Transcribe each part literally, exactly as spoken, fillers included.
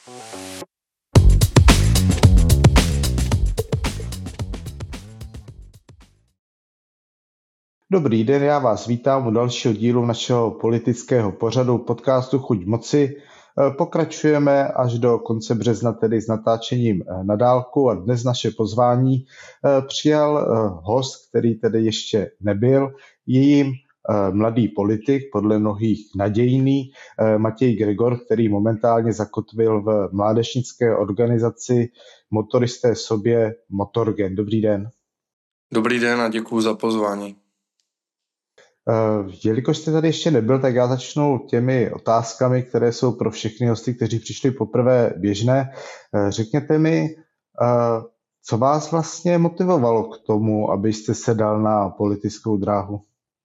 Dobrý den, já vás vítám u dalšího dílu našeho politického pořadu podcastu Chuť moci. Pokračujeme až do konce března tedy s natáčením na dálku a dnes naše pozvání přijal host, který tedy ještě nebyl, je jím mladý politik, podle mnohých nadějný, Matěj Gregor, který momentálně zakotvil v mládežnické organizaci Motoristé sobě Motorgen. Dobrý den. Dobrý den a děkuji za pozvání. Uh, jelikož jste tady ještě nebyl, tak já začnu těmi otázkami, které jsou pro všechny hosty, kteří přišli poprvé běžné. Uh, řekněte mi, uh, co vás vlastně motivovalo k tomu, abyste se dal na politickou dráhu?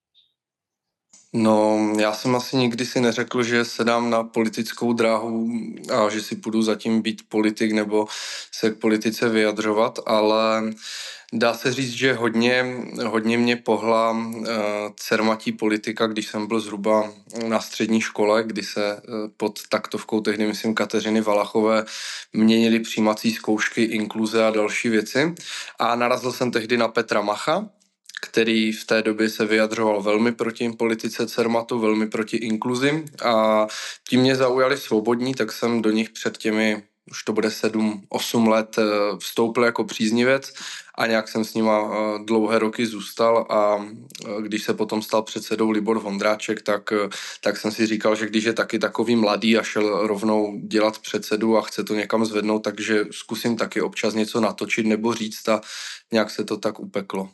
No, já jsem asi nikdy si neřekl, že se dám na politickou dráhu a že si půjdu zatím být politik nebo se k politice vyjadřovat, ale dá se říct, že hodně, hodně mě pohla uh, cermatí politika, když jsem byl zhruba na střední škole, kdy se uh, pod taktovkou tehdy, myslím, Kateřiny Valachové měnily přijímací zkoušky, inkluze a další věci. A narazil jsem tehdy na Petra Macha, který v té době se vyjadřoval velmi proti politice Cermatu, velmi proti inkluzi a tím mě zaujali svobodní, tak jsem do nich před těmi, už to bude sedm osm let, vstoupil jako příznivec a nějak jsem s nima dlouhé roky zůstal a když se potom stal předsedou Libor Vondráček, tak, tak jsem si říkal, že když je taky takový mladý a šel rovnou dělat předsedu a chce to někam zvednout, takže zkusím taky občas něco natočit nebo říct a nějak se to tak upeklo.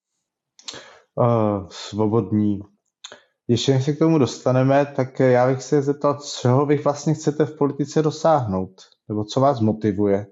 Uh, svobodní. Ještě než se k tomu dostaneme, tak já bych se zeptal, čeho vy vlastně chcete v politice dosáhnout? Nebo co vás motivuje?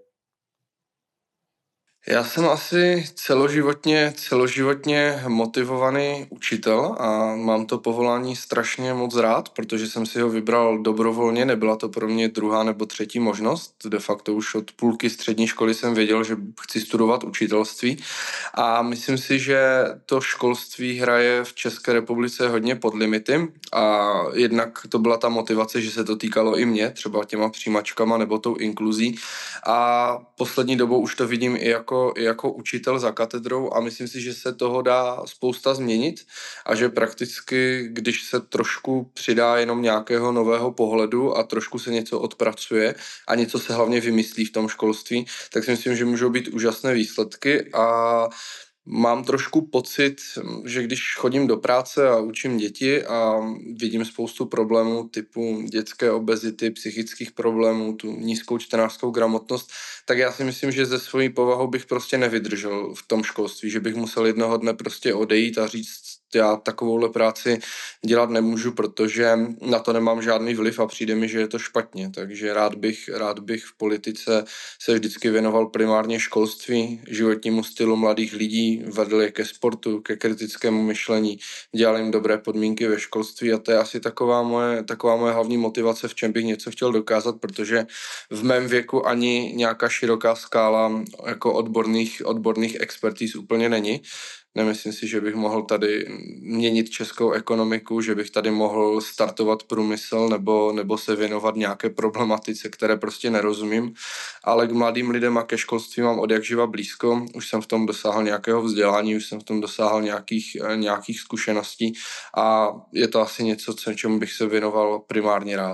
Já jsem asi celoživotně, celoživotně motivovaný učitel a mám to povolání strašně moc rád, protože jsem si ho vybral dobrovolně, nebyla to pro mě druhá nebo třetí možnost. De facto už od půlky střední školy jsem věděl, že chci studovat učitelství a myslím si, že to školství hraje v České republice hodně pod limity a jednak to byla ta motivace, že se to týkalo i mě, třeba těma přijímačkama nebo tou inkluzí a poslední dobou už to vidím i jako Jako, jako učitel za katedrou a myslím si, že se toho dá spousta změnit a že prakticky, když se trošku přidá jenom nějakého nového pohledu a trošku se něco odpracuje a něco se hlavně vymyslí v tom školství, tak si myslím, že můžou být úžasné výsledky a mám trošku pocit, že když chodím do práce a učím děti a vidím spoustu problémů typu dětské obezity, psychických problémů, tu nízkou čtenářskou gramotnost, tak já si myslím, že ze svojí povahou bych prostě nevydržel v tom školství, že bych musel jednoho dne prostě odejít a říct, já takovouhle práci dělat nemůžu, protože na to nemám žádný vliv a přijde mi, že je to špatně. Takže rád bych, rád bych v politice se vždycky věnoval primárně školství, životnímu stylu mladých lidí, vedl je ke sportu, ke kritickému myšlení, dělal jim dobré podmínky ve školství a to je asi taková moje, taková moje hlavní motivace, v čem bych něco chtěl dokázat, protože v mém věku ani nějaká široká skála jako odborných, odborných expertíz úplně není. Nemyslím si, že bych mohl tady měnit českou ekonomiku, že bych tady mohl startovat průmysl nebo, nebo se věnovat nějaké problematice, které prostě nerozumím, ale k mladým lidem a ke školství mám od jak živa blízko. Už jsem v tom dosáhl nějakého vzdělání, už jsem v tom dosáhl nějakých, nějakých zkušeností a je to asi něco, čemu bych se věnoval primárně rád.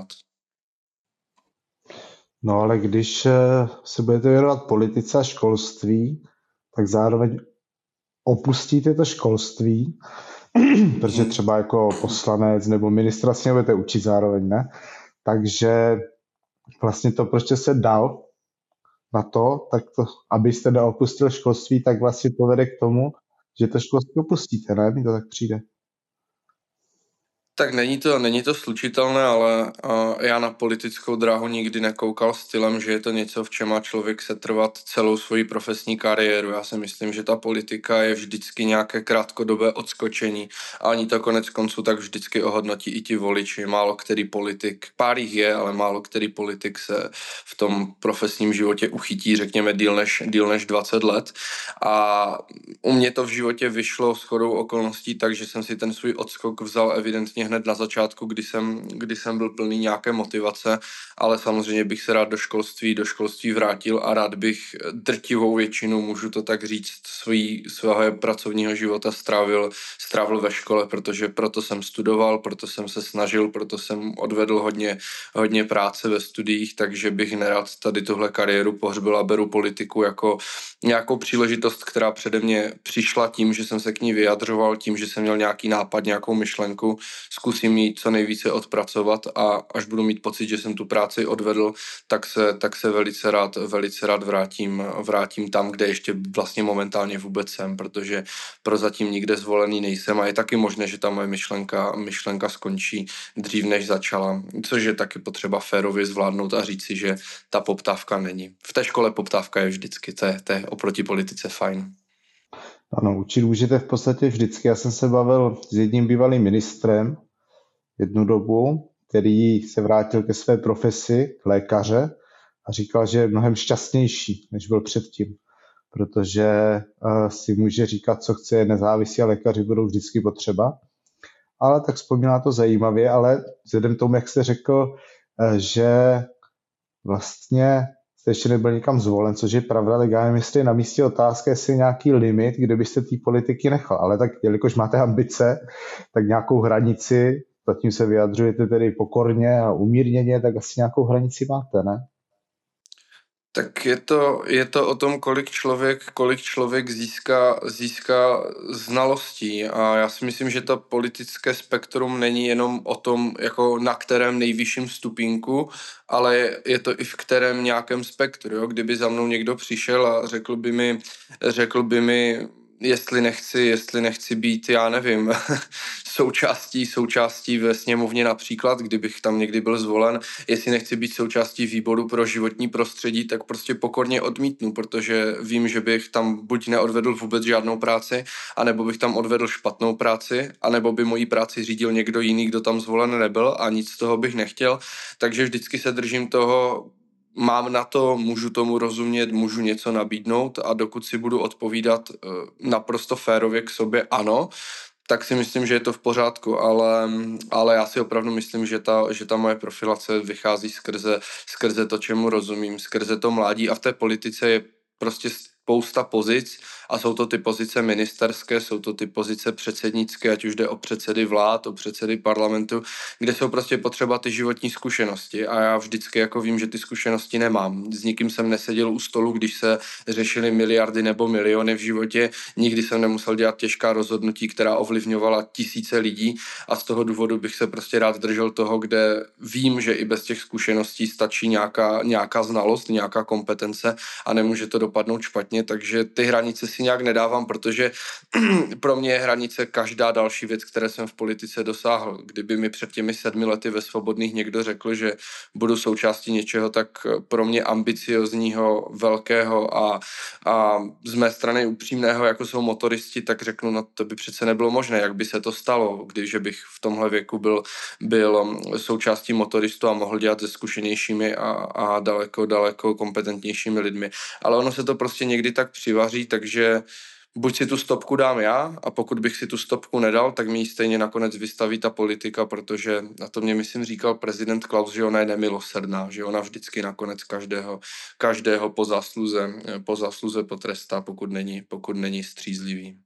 No ale když se budete věnovat politice a školství, tak zároveň opustíte to školství, protože třeba jako poslanec nebo ministr vlastně budete učit zároveň, ne? Takže vlastně to, proč se dal na to, tak to, abyste neopustil školství, tak vlastně povede k tomu, že to školství opustíte, ne? Mi to tak přijde. Tak není to, není to slučitelné, ale uh, já na politickou dráhu nikdy nekoukal stylem, že je to něco, v čem má člověk setrvat celou svoji profesní kariéru. Já si myslím, že ta politika je vždycky nějaké krátkodobé odskočení a ani to konec konců tak vždycky ohodnotí i ti voliči. Málo který politik, pár jich je, ale málo který politik se v tom profesním životě uchytí, řekněme, díl než, díl než dvacet let. A u mě to v životě vyšlo shodou okolností tak, že jsem si ten svůj odskok vzal evidentně hned na začátku, kdy jsem, kdy jsem byl plný nějaké motivace, ale samozřejmě bych se rád do školství, do školství vrátil a rád bych drtivou většinu, můžu to tak říct, svý, svého pracovního života strávil, strávil ve škole, protože proto jsem studoval, proto jsem se snažil, proto jsem odvedl hodně, hodně práce ve studiích, takže bych nerad tady tuhle kariéru pohřbil a beru politiku jako nějakou příležitost, která přede mě přišla tím, že jsem se k ní vyjadřoval, tím, že jsem měl nějaký nápad, nějakou myšlenku, zkusím ji co nejvíce odpracovat a až budu mít pocit, že jsem tu práci odvedl, tak se, tak se velice rád, velice rád vrátím, vrátím tam, kde ještě vlastně momentálně vůbec jsem, protože prozatím nikde zvolený nejsem a je taky možné, že ta moje myšlenka, myšlenka skončí dřív, než začala, což je taky potřeba férově zvládnout a říct si, že ta poptávka není. V té škole poptávka je vždycky, to je, to je oproti politice fajn. Ano, učit můžete v podstatě vždycky. Já jsem se bavil s jedním bývalým ministrem jednu dobu, který se vrátil ke své profesi, k lékaře, a říkal, že je mnohem šťastnější, než byl předtím, protože uh, si může říkat, co chce, nezávislí a lékaři budou vždycky potřeba. Ale tak vzpomíná to zajímavě, ale vzhledem tomu, jak jste řekl, uh, že vlastně jste ještě nebyl nikam zvolen, což je pravda, tak já nevím, jestli je na místě otázka, jestli je nějaký limit, kde byste té politiky nechal. Ale tak, jelikož máte ambice, tak nějakou hranici, zatím se vyjadřujete tedy pokorně a umírněně, tak asi nějakou hranici máte, ne? Tak je to, je to o tom, kolik člověk, kolik člověk získá, získá znalostí a já si myslím, že to politické spektrum není jenom o tom, jako na kterém nejvyšším stupínku, ale je to i v kterém nějakém spektru. Jo? Kdyby za mnou někdo přišel a řekl by mi, řekl by mi jestli nechci, jestli nechci být, já nevím, součástí, součástí ve sněmovně například, kdybych tam někdy byl zvolen, jestli nechci být součástí výboru pro životní prostředí, tak prostě pokorně odmítnu, protože vím, že bych tam buď neodvedl vůbec žádnou práci, anebo bych tam odvedl špatnou práci, anebo by moji práci řídil někdo jiný, kdo tam zvolen nebyl a nic z toho bych nechtěl, takže vždycky se držím toho, mám na to, můžu tomu rozumět, můžu něco nabídnout a dokud si budu odpovídat naprosto férově k sobě ano, tak si myslím, že je to v pořádku, ale, ale já si opravdu myslím, že ta, že ta moje profilace vychází skrze, skrze to, čemu rozumím, skrze to mládí a v té politice je prostě spousta pozic a jsou to ty pozice ministerské, jsou to ty pozice předsednické, ať už jde o předsedy vlád, o předsedy parlamentu, kde jsou prostě potřeba ty životní zkušenosti a já vždycky jako vím, že ty zkušenosti nemám. S nikým jsem neseděl u stolu, když se řešily miliardy nebo miliony v životě, nikdy jsem nemusel dělat těžká rozhodnutí, která ovlivňovala tisíce lidí a z toho důvodu bych se prostě rád držel toho, kde vím, že i bez těch zkušeností stačí nějaká, nějaká znalost, nějaká kompetence a nemůže to dopadnout špatně, takže ty hranice si nějak nedávám, protože pro mě je hranice každá další věc, které jsem v politice dosáhl. Kdyby mi před těmi sedmi lety ve Svobodných někdo řekl, že budu součástí něčeho tak pro mě ambiciozního, velkého a, a z mé strany upřímného, jako jsou motoristi, tak řeknu, no to by přece nebylo možné, jak by se to stalo, když bych v tomhle věku byl, byl součástí motoristů a mohl dělat se zkušenějšími a, a daleko, daleko kompetentnějšími lidmi. Ale ono se to prostě někdy tak přivaří, takže buď si tu stopku dám já a pokud bych si tu stopku nedal, tak mi ji stejně nakonec vystaví ta politika, protože na to mě myslím říkal prezident Klaus, že ona je nemilosrdná, že ona vždycky nakonec každého, každého po zásluze, po zásluze potrestá, pokud není, pokud není střízlivý.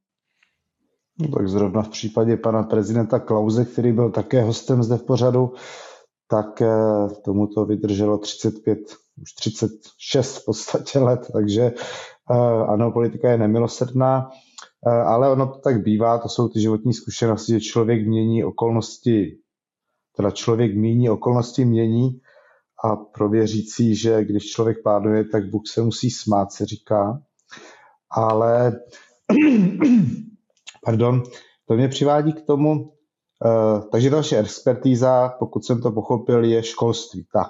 No, tak zrovna v případě pana prezidenta Klause, který byl také hostem zde v pořadu, tak tomu to vydrželo třicet pět, už třicet šest v podstatě let, takže ano, politika je nemilosrdná, ale ono to tak bývá, to jsou ty životní zkušenosti, že člověk mění okolnosti, teda člověk mění okolnosti mění a pro věřící, že když člověk plánuje, tak Bůh se musí smát, se říká, ale pardon, to mě přivádí k tomu, uh, takže další expertíza, pokud jsem to pochopil, je školství, tak.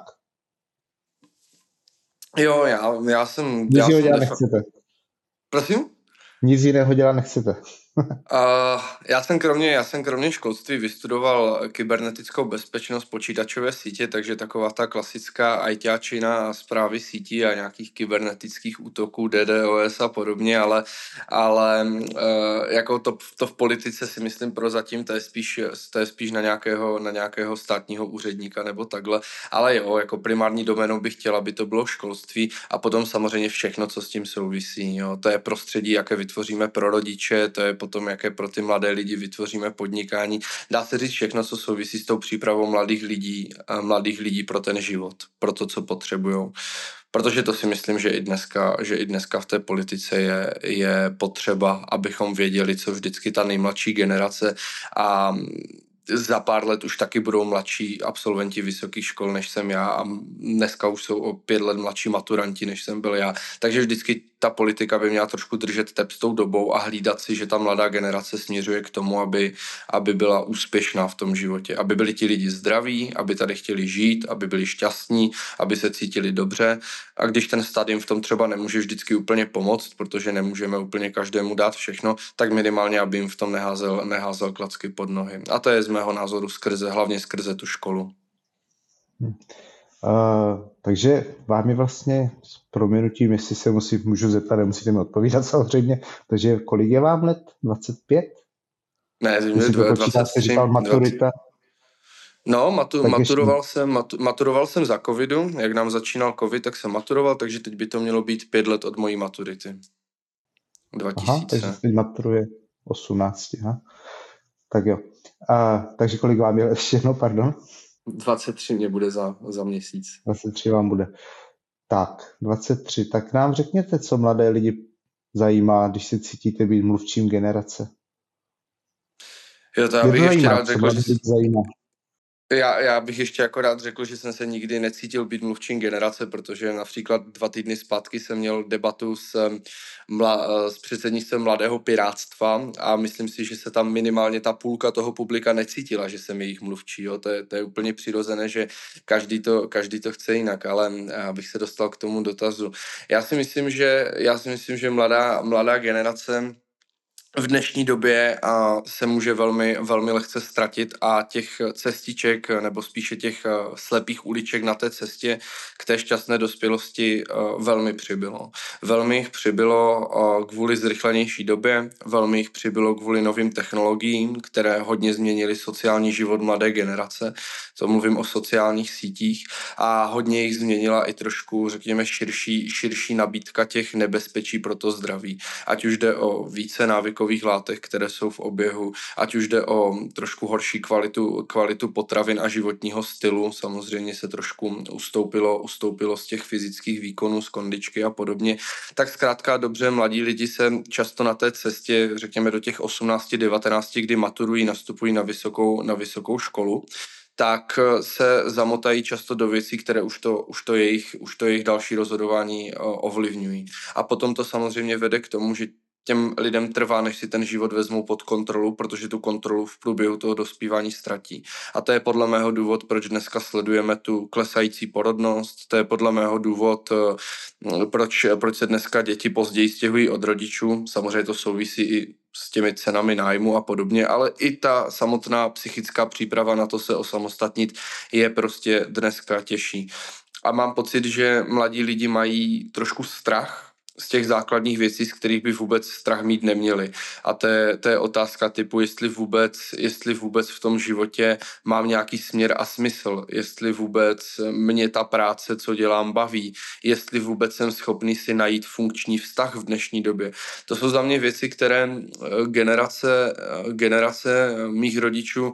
Jo, já, já jsem... Nic já jiného jsem dělat defa- nechcete. Prosím? Nic jiného dělat nechcete. Uh, já jsem kromě, já jsem kromě školství vystudoval kybernetickou bezpečnost počítačové sítě, takže taková ta klasická ajťáčina a správy sítí a nějakých kybernetických útoků, DDoS a podobně, ale, ale uh, jako to, to v politice si myslím prozatím to je spíš, to je spíš na nějakého, na nějakého státního úředníka nebo takhle, ale jo, jako primární doménou bych chtěla, aby to bylo školství a potom samozřejmě všechno, co s tím souvisí, jo. To je prostředí, jaké vytvoříme pro rodiče, to je potom, jaké pro ty mladé lidi vytvoříme podnikání. Dá se říct všechno, co souvisí s tou přípravou mladých lidí, mladých lidí pro ten život, pro to, co potřebujou. Protože to si myslím, že i dneska, že i dneska v té politice je, je potřeba, abychom věděli, co vždycky ta nejmladší generace a za pár let už taky budou mladší absolventi vysokých škol, než jsem já a dneska už jsou o pět let mladší maturanti, než jsem byl já. Takže vždycky ta politika by měla trošku držet tep s tou dobou a hlídat si, že ta mladá generace směřuje k tomu, aby, aby byla úspěšná v tom životě. Aby byli ti lidi zdraví, aby tady chtěli žít, aby byli šťastní, aby se cítili dobře. A když ten stát jim v tom třeba nemůže vždycky úplně pomoct, protože nemůžeme úplně každému dát všechno, tak minimálně, aby jim v tom neházel, neházel klacky pod nohy. A to je z mého názoru skrze, hlavně skrze tu školu. Hmm. Uh, takže vám je vlastně s proměnutím, jestli se musí, můžu zeptat, nemusíte mi odpovídat samozřejmě, takže kolik je vám let? dvacet pět? Ne, Jestli to počítáte, říkal maturita. dvacet No, matu, maturoval, jsem, matu, maturoval jsem za covidu, jak nám začínal covid, tak jsem maturoval, takže teď by to mělo být pět let od mojí maturity. dva tisíce. Aha, takže teď maturuje osmnáct. Aha. Tak jo. A, takže kolik vám je ještě jedno, pardon? dvacet tři mě bude za, za měsíc. dvacet tři vám bude. Tak, dvacet tři. Tak nám řekněte, co mladé lidi zajímá, když se cítíte být mluvčím generace. Jo, to já bych ještě rád řekl, že... zajímá. Já, já bych ještě jako rád řekl, že jsem se nikdy necítil být mluvčím generace, protože například dva týdny zpátky jsem měl debatu s, mla, s předsednictvem Mladého pirátstva a myslím si, že se tam minimálně ta půlka toho publika necítila, že jsem jejich mluvčí. Jo. To, je, to je úplně přirozené, že každý to, každý to chce jinak, ale abych se dostal k tomu dotazu. Já si myslím, že, já si myslím, že mladá, mladá generace v dnešní době a, se může velmi, velmi lehce ztratit a těch cestiček, nebo spíše těch a, slepých uliček na té cestě k té šťastné dospělosti a, velmi přibylo. Velmi jich přibylo a, kvůli zrychlenější době, velmi jich přibylo kvůli novým technologiím, které hodně změnily sociální život mladé generace, to mluvím o sociálních sítích, a hodně jich změnila i trošku, řekněme, širší, širší nabídka těch nebezpečí pro to zdraví. Ať už jde o více návykových látek, které jsou v oběhu, ať už jde o trošku horší kvalitu, kvalitu potravin a životního stylu, samozřejmě se trošku ustoupilo, ustoupilo z těch fyzických výkonů, z kondičky a podobně, tak zkrátka dobře, mladí lidi se často na té cestě, řekněme do těch osmnáct devatenáct, kdy maturují, nastupují na vysokou, na vysokou školu, tak se zamotají často do věcí, které už to, už to, jejich, už to jejich další rozhodování ovlivňují. A potom to samozřejmě vede k tomu, že těm lidem trvá, než si ten život vezmou pod kontrolu, protože tu kontrolu v průběhu toho dospívání ztratí. A to je podle mého důvod, proč dneska sledujeme tu klesající porodnost, to je podle mého důvod, proč, proč se dneska děti později stěhují od rodičů. Samozřejmě to souvisí i s těmi cenami nájmu a podobně, ale i ta samotná psychická příprava na to se osamostatnit je prostě dneska těžší. A mám pocit, že mladí lidi mají trošku strach z těch základních věcí, z kterých by vůbec strach mít neměli. A to je, to je otázka typu, jestli vůbec, jestli vůbec v tom životě mám nějaký směr a smysl, jestli vůbec mě ta práce, co dělám, baví, jestli vůbec jsem schopný si najít funkční vztah v dnešní době. To jsou za mě věci, které generace, generace mých rodičů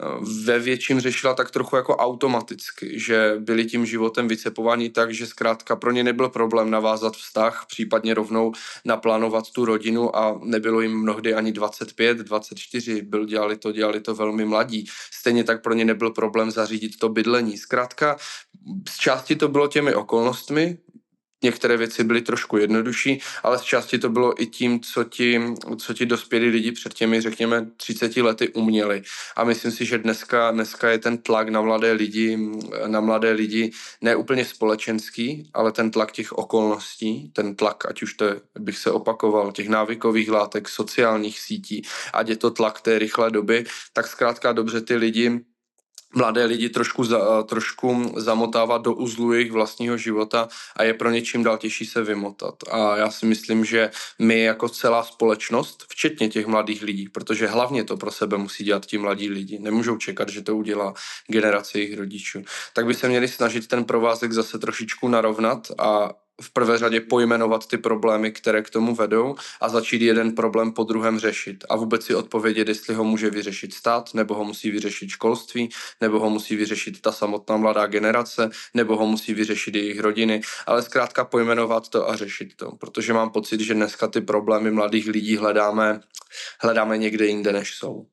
ve větším řešila tak trochu jako automaticky, že byli tím životem vycepováni tak, že zkrátka pro ně nebyl problém navázat vztah, případně rovnou naplánovat tu rodinu a nebylo jim mnohdy ani dvacet pět, dvacet čtyři, byl, dělali to, dělali to velmi mladí. Stejně tak pro ně nebyl problém zařídit to bydlení. Zkrátka, z části to bylo těmi okolnostmi, některé věci byly trošku jednodušší, ale z části to bylo i tím, co ti, co ti dospělí lidi před těmi, řekněme, třiceti lety uměli. A myslím si, že dneska, dneska je ten tlak na mladé lidi, na mladé lidi ne úplně společenský, ale ten tlak těch okolností, ten tlak, ať už to je, bych se opakoval, těch návykových látek, sociálních sítí, ať je to tlak té rychlé doby, tak zkrátka dobře ty lidi mladé lidi trošku, za, trošku zamotávat do uzlu jejich vlastního života a je pro ně čím dál těžší se vymotat. A já si myslím, že my jako celá společnost, včetně těch mladých lidí, protože hlavně to pro sebe musí dělat ti mladí lidi, nemůžou čekat, že to udělá generace jejich rodičů, tak by se měli snažit ten provázek zase trošičku narovnat a v prvé řadě pojmenovat ty problémy, které k tomu vedou a začít jeden problém po druhém řešit a vůbec si odpovědět, jestli ho může vyřešit stát, nebo ho musí vyřešit školství, nebo ho musí vyřešit ta samotná mladá generace, nebo ho musí vyřešit jejich rodiny, ale zkrátka pojmenovat to a řešit to, protože mám pocit, že dneska ty problémy mladých lidí hledáme, hledáme někde jinde, než jsou.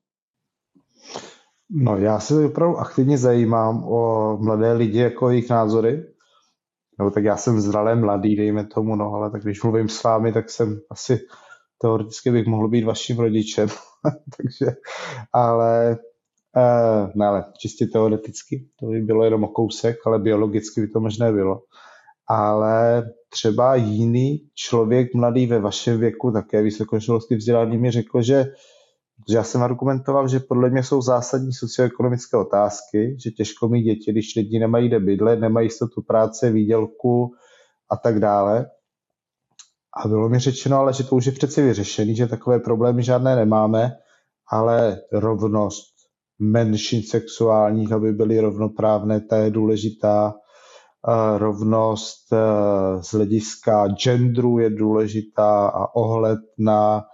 No, já se opravdu aktivně zajímám o mladé lidi, jako jejich názory. No, tak já jsem zralé mladý, dejme tomu, no, ale tak když mluvím s vámi, tak jsem asi teoreticky bych mohl být vaším rodičem, takže, ale, eh, ne, ale čistě teoreticky, to by bylo jenom o kousek, ale biologicky by to možné bylo. Ale třeba jiný člověk mladý ve vašem věku, také vysokoškolsky vzdělaný, mi řekl, že že já jsem argumentoval, že podle mě jsou zásadní socioekonomické otázky, že těžko mít děti, když lidi nemají kde bydlet, nemají jistotu práce, výdělku a tak dále. A bylo mi řečeno, ale že to už je přeci vyřešený, že takové problémy žádné nemáme, ale rovnost menšin sexuálních, aby byly rovnoprávné, ta je důležitá. Rovnost z hlediska genderu je důležitá a ohled na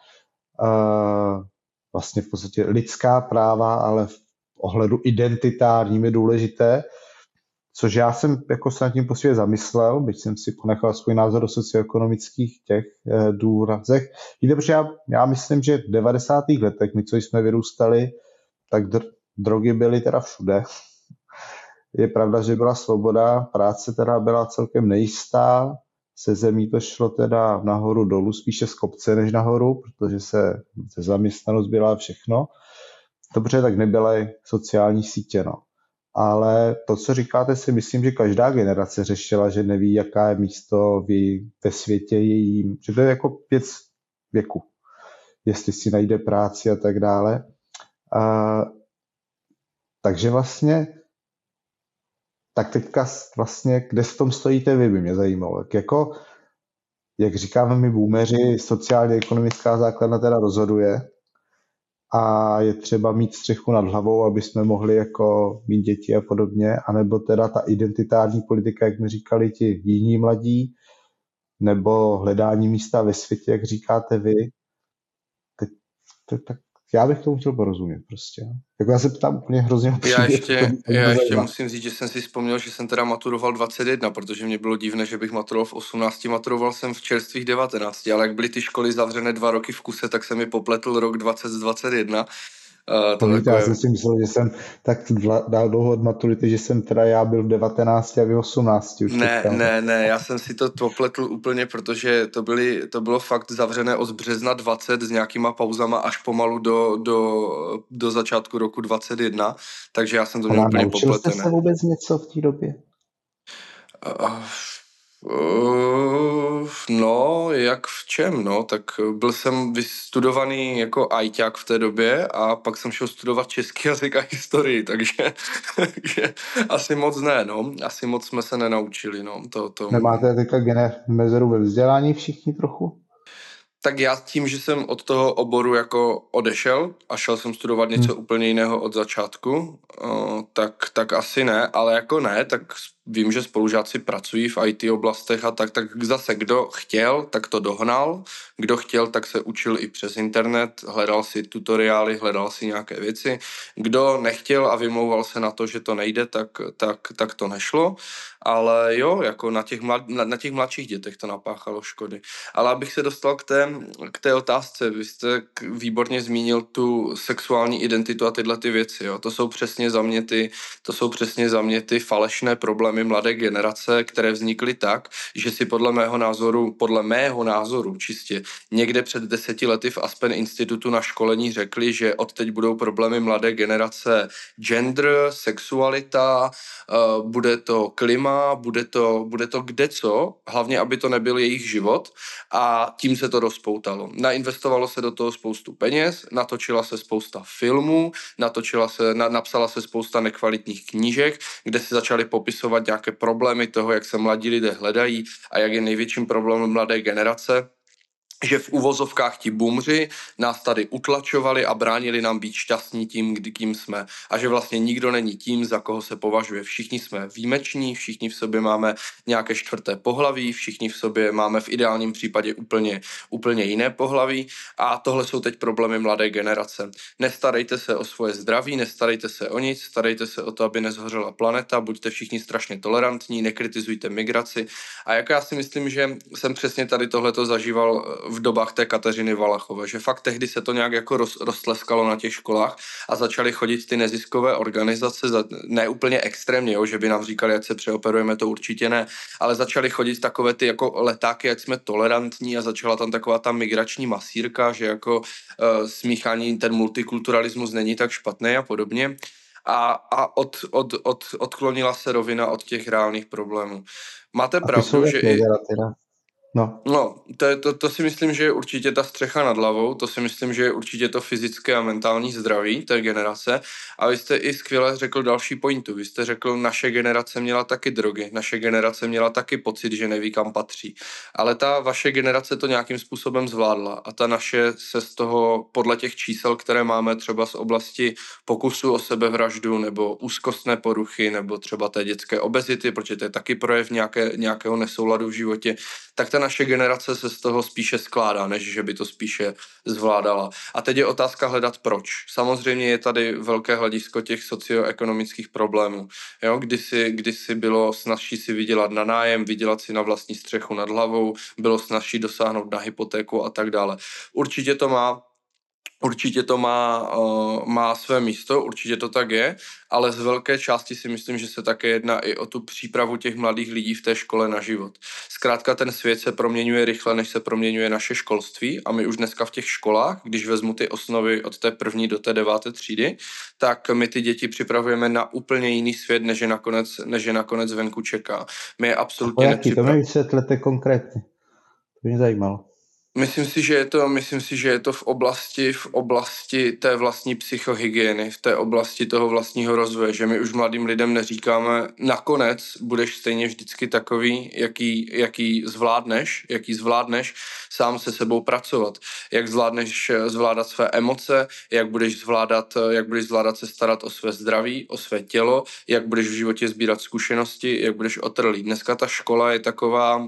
vlastně v podstatě lidská práva, ale v ohledu identitárním je důležité, což já jsem jako se nad tím po světě zamyslel, byť jsem si ponechal svůj názor o socioekonomických těch eh, důrazech. Víte, protože já, já myslím, že v devadesátých letech, my co jsme vyrůstali, tak dr- drogy byly teda všude. Je pravda, že byla svoboda, práce teda byla celkem nejistá, se zemí to šlo teda nahoru dolů, spíše z kopce než nahoru, protože se, se zaměstnanost byla všechno. Dobře, tak nebyly sociální sítě, no. Ale to, co říkáte, si myslím, že každá generace řešila, že neví, jaká je místo v, ve světě jejím, že to je jako věc věku, jestli si najde práci a tak dále. A, takže vlastně tak teďka vlastně, kde v tom stojíte vy, by mě zajímalo. Jak, jako, jak říkáme my boomeři, sociálně ekonomická základna teda rozhoduje a je třeba mít střechu nad hlavou, aby jsme mohli jako mít děti a podobně, anebo teda ta identitární politika, jak mi říkali ti jiní mladí, nebo hledání místa ve světě, jak říkáte vy. Teď, to, tak já bych tomu chtěl porozumět prostě. Jako já se ptám úplně hrozně Já upřímně, ještě, to, to já ještě zajímá. musím říct, že jsem si vzpomněl, že jsem teda maturoval dvacet jedna, protože mě bylo divné, že bych maturoval v osmnácti, maturoval jsem v čerstvých devatenácti, ale jak byly ty školy zavřené dva roky v kuse, tak se mi popletl rok dvacet z dvacet jedna. Uh, to Víte, takové... Já jsem si myslel, že jsem tak dál dlouho od maturity, že jsem teda já byl v devatenácti a vy osmnácti už Ne, teďka. ne, ne, já jsem si to popletl úplně, protože to, byly, to bylo fakt zavřené od března dvacet s nějakýma pauzama až pomalu do, do, do začátku roku dvacet jedna, takže já jsem to měl úplně Naučil popletené. jste se vůbec něco v té době? Uh, uh, no, jak v čem, no, tak byl jsem vystudovaný jako ajťák v té době a pak jsem šel studovat český jazyk a historii, takže, takže asi moc ne, no, asi moc jsme se nenaučili, no, to, to... Nemáte teďka gene mezeru ve vzdělání všichni trochu? Tak já tím, že jsem od toho oboru jako odešel a šel jsem studovat něco hmm. úplně jiného od začátku, uh, tak, tak asi ne, ale jako ne, tak vím, že spolužáci pracují v í té oblastech a tak, tak zase kdo chtěl, tak to dohnal, kdo chtěl, tak se učil i přes internet, hledal si tutoriály, hledal si nějaké věci, kdo nechtěl a vymlouval se na to, že to nejde, tak, tak, tak to nešlo, ale jo, jako na těch, mlad, na, na těch mladších dětech to napáchalo škody. Ale abych se dostal k té, k té otázce, vy jste výborně zmínil tu sexuální identitu a tyhle ty věci, jo. To jsou přesně za mě ty, to jsou přesně za mě ty falešné problémy, problémy mladé generace, které vznikly tak, že si podle mého názoru, podle mého názoru čistě, někde před deseti lety v Aspen institutu na školení řekli, že odteď budou problémy mladé generace gender, sexualita, uh, bude to klima, bude to, bude to kdeco, hlavně, aby to nebyl jejich život, a tím se to rozpoutalo. Nainvestovalo se do toho spoustu peněz, natočila se spousta filmů, natočila se, na, napsala se spousta nekvalitních knížek, kde se začaly popisovat nějaké problémy toho, jak se mladí lidé hledají a jak je největším problémem mladé generace, že v uvozovkách ti boomři nás tady utlačovali a bránili nám být šťastní tím, kdy kým jsme. A že vlastně nikdo není tím, za koho se považuje. Všichni jsme výjimeční, všichni v sobě máme nějaké čtvrté pohlaví, všichni v sobě máme v ideálním případě úplně, úplně jiné pohlaví a tohle jsou teď problémy mladé generace. Nestarejte se o svoje zdraví, nestarejte se o nic, starejte se o to, aby nezhořela planeta, buďte všichni strašně tolerantní, nekritizujte migraci. A jak já si myslím, že jsem přesně tady tohleto zažíval v dobách té Kateřiny Valachové, že fakt tehdy se to nějak jako roz, roztleskalo na těch školách a začaly chodit ty neziskové organizace, za, ne úplně extrémně, jo, že by nám říkali, ať se přeoperujeme, to určitě ne, ale začaly chodit takové ty jako letáky, ať jsme tolerantní a začala tam taková ta migrační masírka, že jako uh, smíchání, ten multikulturalismus není tak špatný a podobně. A, a od, od, od, odklonila se rovina od těch reálných problémů. Máte pravdu, že i... No, no to, to, to si myslím, že je určitě ta střecha nad hlavou, to si myslím, že je určitě to fyzické a mentální zdraví té generace. A vy jste i skvěle řekl další pointu. Vy jste řekl, naše generace měla taky drogy, naše generace měla taky pocit, že neví, kam patří. Ale ta vaše generace to nějakým způsobem zvládla a ta naše se z toho, podle těch čísel, které máme třeba z oblasti pokusu o sebevraždu nebo úzkostné poruchy nebo třeba té dětské obezity, protože to je taky projev nějaké, nějakého nesouladu v životě, tak ta naše generace se z toho spíše skládá, než že by to spíše zvládala. A teď je otázka hledat proč. Samozřejmě je tady velké hledisko těch socioekonomických problémů. Jo, kdysi, kdysi bylo snazší si vydělat na nájem, vydělat si na vlastní střechu nad hlavou, bylo snazší dosáhnout na hypotéku a tak dále. Určitě to má Určitě to má, uh, má své místo, určitě to tak je, ale z velké části si myslím, že se také jedná i o tu přípravu těch mladých lidí v té škole na život. Zkrátka ten svět se proměňuje rychle, než se proměňuje naše školství a my už dneska v těch školách, když vezmu ty osnovy od té první do té deváté třídy, tak my ty děti připravujeme na úplně jiný svět, než je nakonec, než je nakonec venku čeká. My je absolutně nepřipravujeme. To mi vysvětlete konkrétně, to mě zajímalo. Myslím si, že je to, myslím si, že je to v oblasti, v oblasti té vlastní psychohygieny, v té oblasti toho vlastního rozvoje, že my už mladým lidem neříkáme, nakonec budeš stejně vždycky takový, jaký, jaký zvládneš, jaký zvládneš sám se sebou pracovat, jak zvládneš zvládat své emoce, jak budeš zvládat, jak budeš zvládat se starat o své zdraví, o své tělo, jak budeš v životě sbírat zkušenosti, jak budeš otrlý. Dneska ta škola je taková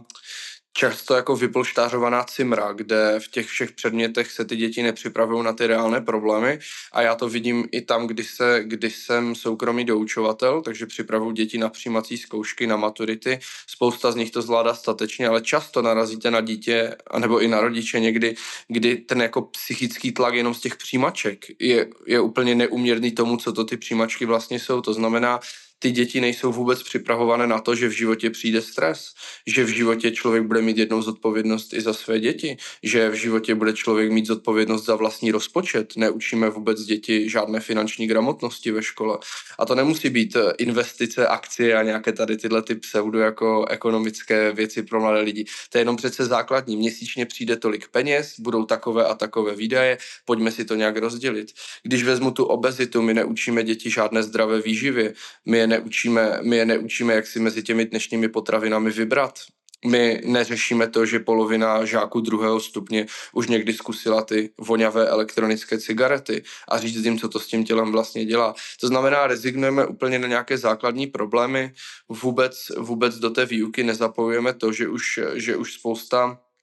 často jako vypolštářovaná cimra, kde v těch všech předmětech se ty děti nepřipravují na ty reálné problémy a já to vidím i tam, kdy, se, kdy jsem soukromý doučovatel, takže připravuju děti na přijímací zkoušky, na maturity, spousta z nich to zvládá statečně, ale často narazíte na dítě, anebo i na rodiče někdy, kdy ten jako psychický tlak jenom z těch přijímaček je, je úplně neuměrný tomu, co to ty přijímačky vlastně jsou, to znamená, ty děti nejsou vůbec připravované na to, že v životě přijde stres, že v životě člověk bude mít jednou zodpovědnost i za své děti, že v životě bude člověk mít zodpovědnost za vlastní rozpočet. Neučíme vůbec děti žádné finanční gramotnosti ve škole. A to nemusí být investice, akcie a nějaké tady tyhle ty pseudo jako ekonomické věci pro mladé lidi. To je jenom přece základní. Měsíčně přijde tolik peněz, budou takové a takové výdaje, pojďme si to nějak rozdělit. Když vezmu tu obezitu, my neučíme děti žádné zdravé výživě, my je neučíme, my je neučíme, jak si mezi těmi dnešními potravinami vybrat. My neřešíme to, že polovina žáků druhého stupně už někdy zkusila ty voňavé elektronické cigarety a říct jim, co to s tím tělem vlastně dělá. To znamená, rezignujeme úplně na nějaké základní problémy, vůbec, vůbec do té výuky nezapojujeme to, že už, že už spousta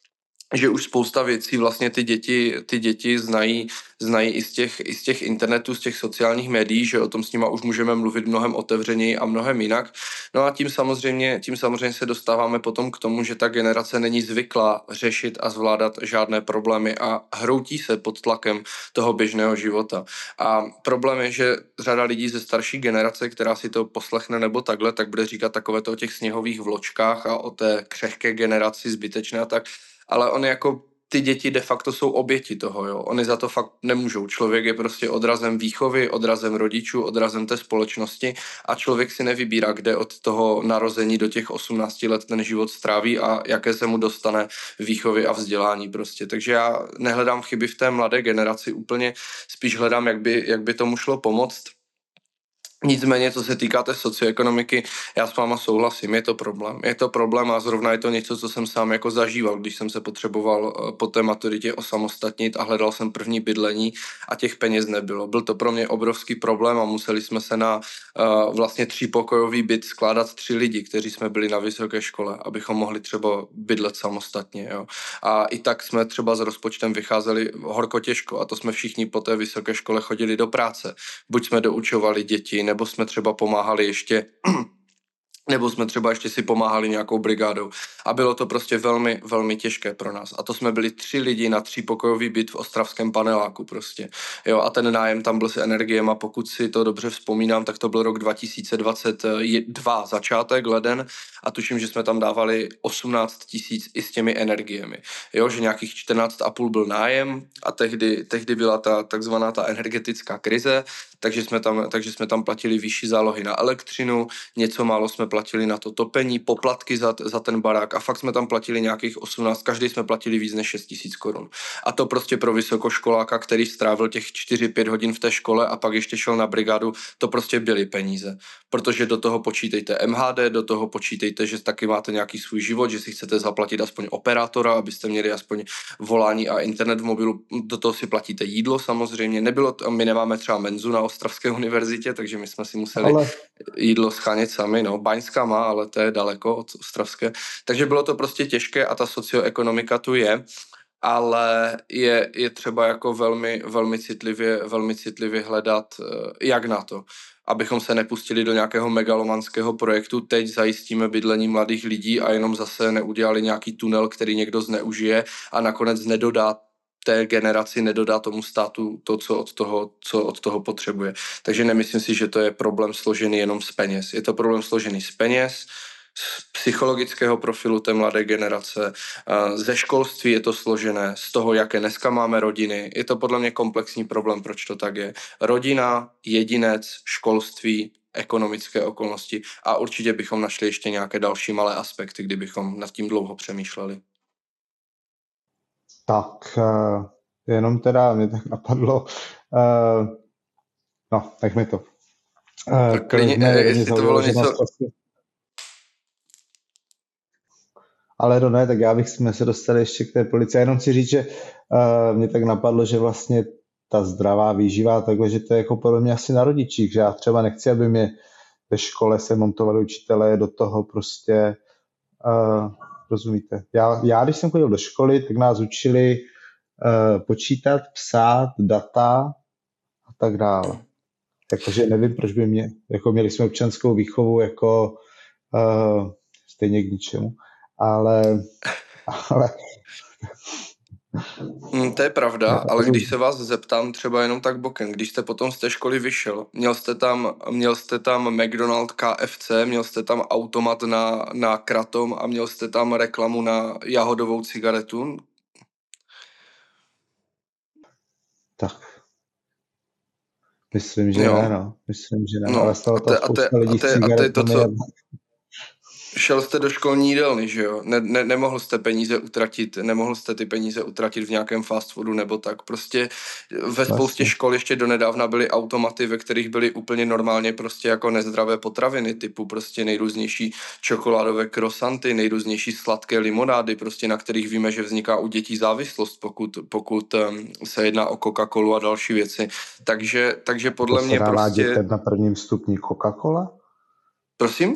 že už spousta věcí vlastně ty děti, ty děti znají, znají i z těch, i z těch internetů, z těch sociálních médií, že o tom s nima už můžeme mluvit mnohem otevřeněji a mnohem jinak. No a tím samozřejmě, tím samozřejmě se dostáváme potom k tomu, že ta generace není zvyklá řešit a zvládat žádné problémy a hroutí se pod tlakem toho běžného života. A problém je, že řada lidí ze starší generace, která si to poslechne nebo takhle, tak bude říkat takové to o těch sněhových vločkách a o té křehké generaci zbytečné a tak, ale on jako ty děti de facto jsou oběti toho, jo. Oni za to fakt nemůžou. Člověk je prostě odrazem výchovy, odrazem rodičů, odrazem té společnosti a člověk si nevybírá, kde od toho narození do těch osmnácti let ten život stráví a jaké se mu dostane výchovy a vzdělání prostě. Takže já nehledám chyby v té mladé generaci úplně, spíš hledám, jak by, jak by tomu šlo pomoct. Nicméně, co se týká té socioekonomiky, já s váma souhlasím, je to problém. Je to problém a zrovna je to něco, co jsem sám jako zažíval, když jsem se potřeboval po té maturitě osamostatnit a hledal jsem první bydlení a těch peněz nebylo. Byl to pro mě obrovský problém a museli jsme se na uh, vlastně třípokojový byt skládat tři lidi, kteří jsme byli na vysoké škole, abychom mohli třeba bydlet samostatně. Jo. A i tak jsme třeba s rozpočtem vycházeli horko těžko a to jsme všichni po té vysoké škole chodili do práce. Buď jsme doučovali děti, nebo jsme třeba pomáhali ještě nebo jsme třeba ještě si pomáhali nějakou brigádou. A bylo to prostě velmi, velmi těžké pro nás. A to jsme byli tři lidi na třípokojový byt v ostravském paneláku prostě. Jo, a ten nájem tam byl s energiemi a pokud si to dobře vzpomínám, tak to byl rok dva tisíce dvacet dva, začátek, leden, a tuším, že jsme tam dávali osmnáct tisíc i s těmi energiemi. Jo, že nějakých čtrnáct a půl byl nájem a tehdy, tehdy byla ta takzvaná ta energetická krize, takže jsme tam, takže jsme tam platili vyšší zálohy na elektřinu, něco málo jsme platili na to topení, poplatky za, za ten barák a fakt jsme tam platili nějakých osmnáct, každý jsme platili víc než šest tisíc korun. A to prostě pro vysokoškoláka, který strávil těch čtyři pět hodin v té škole a pak ještě šel na brigádu, to prostě byly peníze. Protože do toho počítejte M H D, do toho počítejte, že taky máte nějaký svůj život, že si chcete zaplatit aspoň operátora, abyste měli aspoň volání a internet v mobilu, do toho si platíte jídlo samozřejmě. Nebylo to, my nemáme třeba menzu na Ostravské univerzitě, takže my jsme si museli ale... jídlo schánět sami, no, Baňská má, ale to je daleko od Ostravské. Takže bylo to prostě těžké a ta socioekonomika tu je, ale je, je třeba jako velmi, velmi citlivě, velmi citlivě hledat, jak na to, abychom se nepustili do nějakého megalomanského projektu, teď zajistíme bydlení mladých lidí a jenom zase neudělali nějaký tunel, který někdo zneužije a nakonec nedodá té generaci, nedodá tomu státu to, co od toho, co od toho potřebuje. Takže nemyslím si, že to je problém složený jenom z peněz. Je to problém složený z peněz, z psychologického profilu té mladé generace, ze školství je to složené, z toho, jaké dneska máme rodiny. Je to podle mě komplexní problém, proč to tak je. Rodina, jedinec, školství, ekonomické okolnosti a určitě bychom našli ještě nějaké další malé aspekty, kdybychom nad tím dlouho přemýšleli. Tak, uh, jenom teda mě tak napadlo, uh, no, tak mi to. Uh, tak klidně, to jestli to bylo něco... Ale no ne, tak já bych jsme se dostali ještě k té policii. Jenom chci říct, že uh, mě tak napadlo, že vlastně ta zdravá výživa, takhle, že to je jako podle mě asi na rodičích, že já třeba nechci, aby mě ve škole se montovali učitelé do toho prostě, uh, rozumíte. Já, já, když jsem chodil do školy, tak nás učili uh, počítat, psát, data a tak dále. Jakože nevím, proč by mě, jako měli jsme občanskou výchovu jako uh, stejně k ničemu. Ale, ale... Mm, to je pravda, ale když se vás zeptám třeba jenom tak bokem, když jste potom z té školy vyšel, měl jste tam, měl jste tam McDonald K F C, měl jste tam automat na, na kratom a měl jste tam reklamu na jahodovou cigaretu? Tak. Myslím, že jo. ne, no. Myslím, že ne, no, ale stalo to spousta lidí s cigaretami. Šel jste do školní jídelny, že jo? Ne, ne, nemohl jste peníze utratit, nemohl jste ty peníze utratit v nějakém fast foodu nebo tak. Prostě ve spoustě vlastně. škol ještě donedávna byly automaty, ve kterých byly úplně normálně prostě jako nezdravé potraviny, typu prostě nejrůznější čokoládové krosanty, nejrůznější sladké limonády, prostě na kterých víme, že vzniká u dětí závislost, pokud, pokud um, se jedná o Coca-Colu a další věci. Takže, takže podle to mě se dává prostě... dětem na prvním stupni Coca-Cola? Prosím?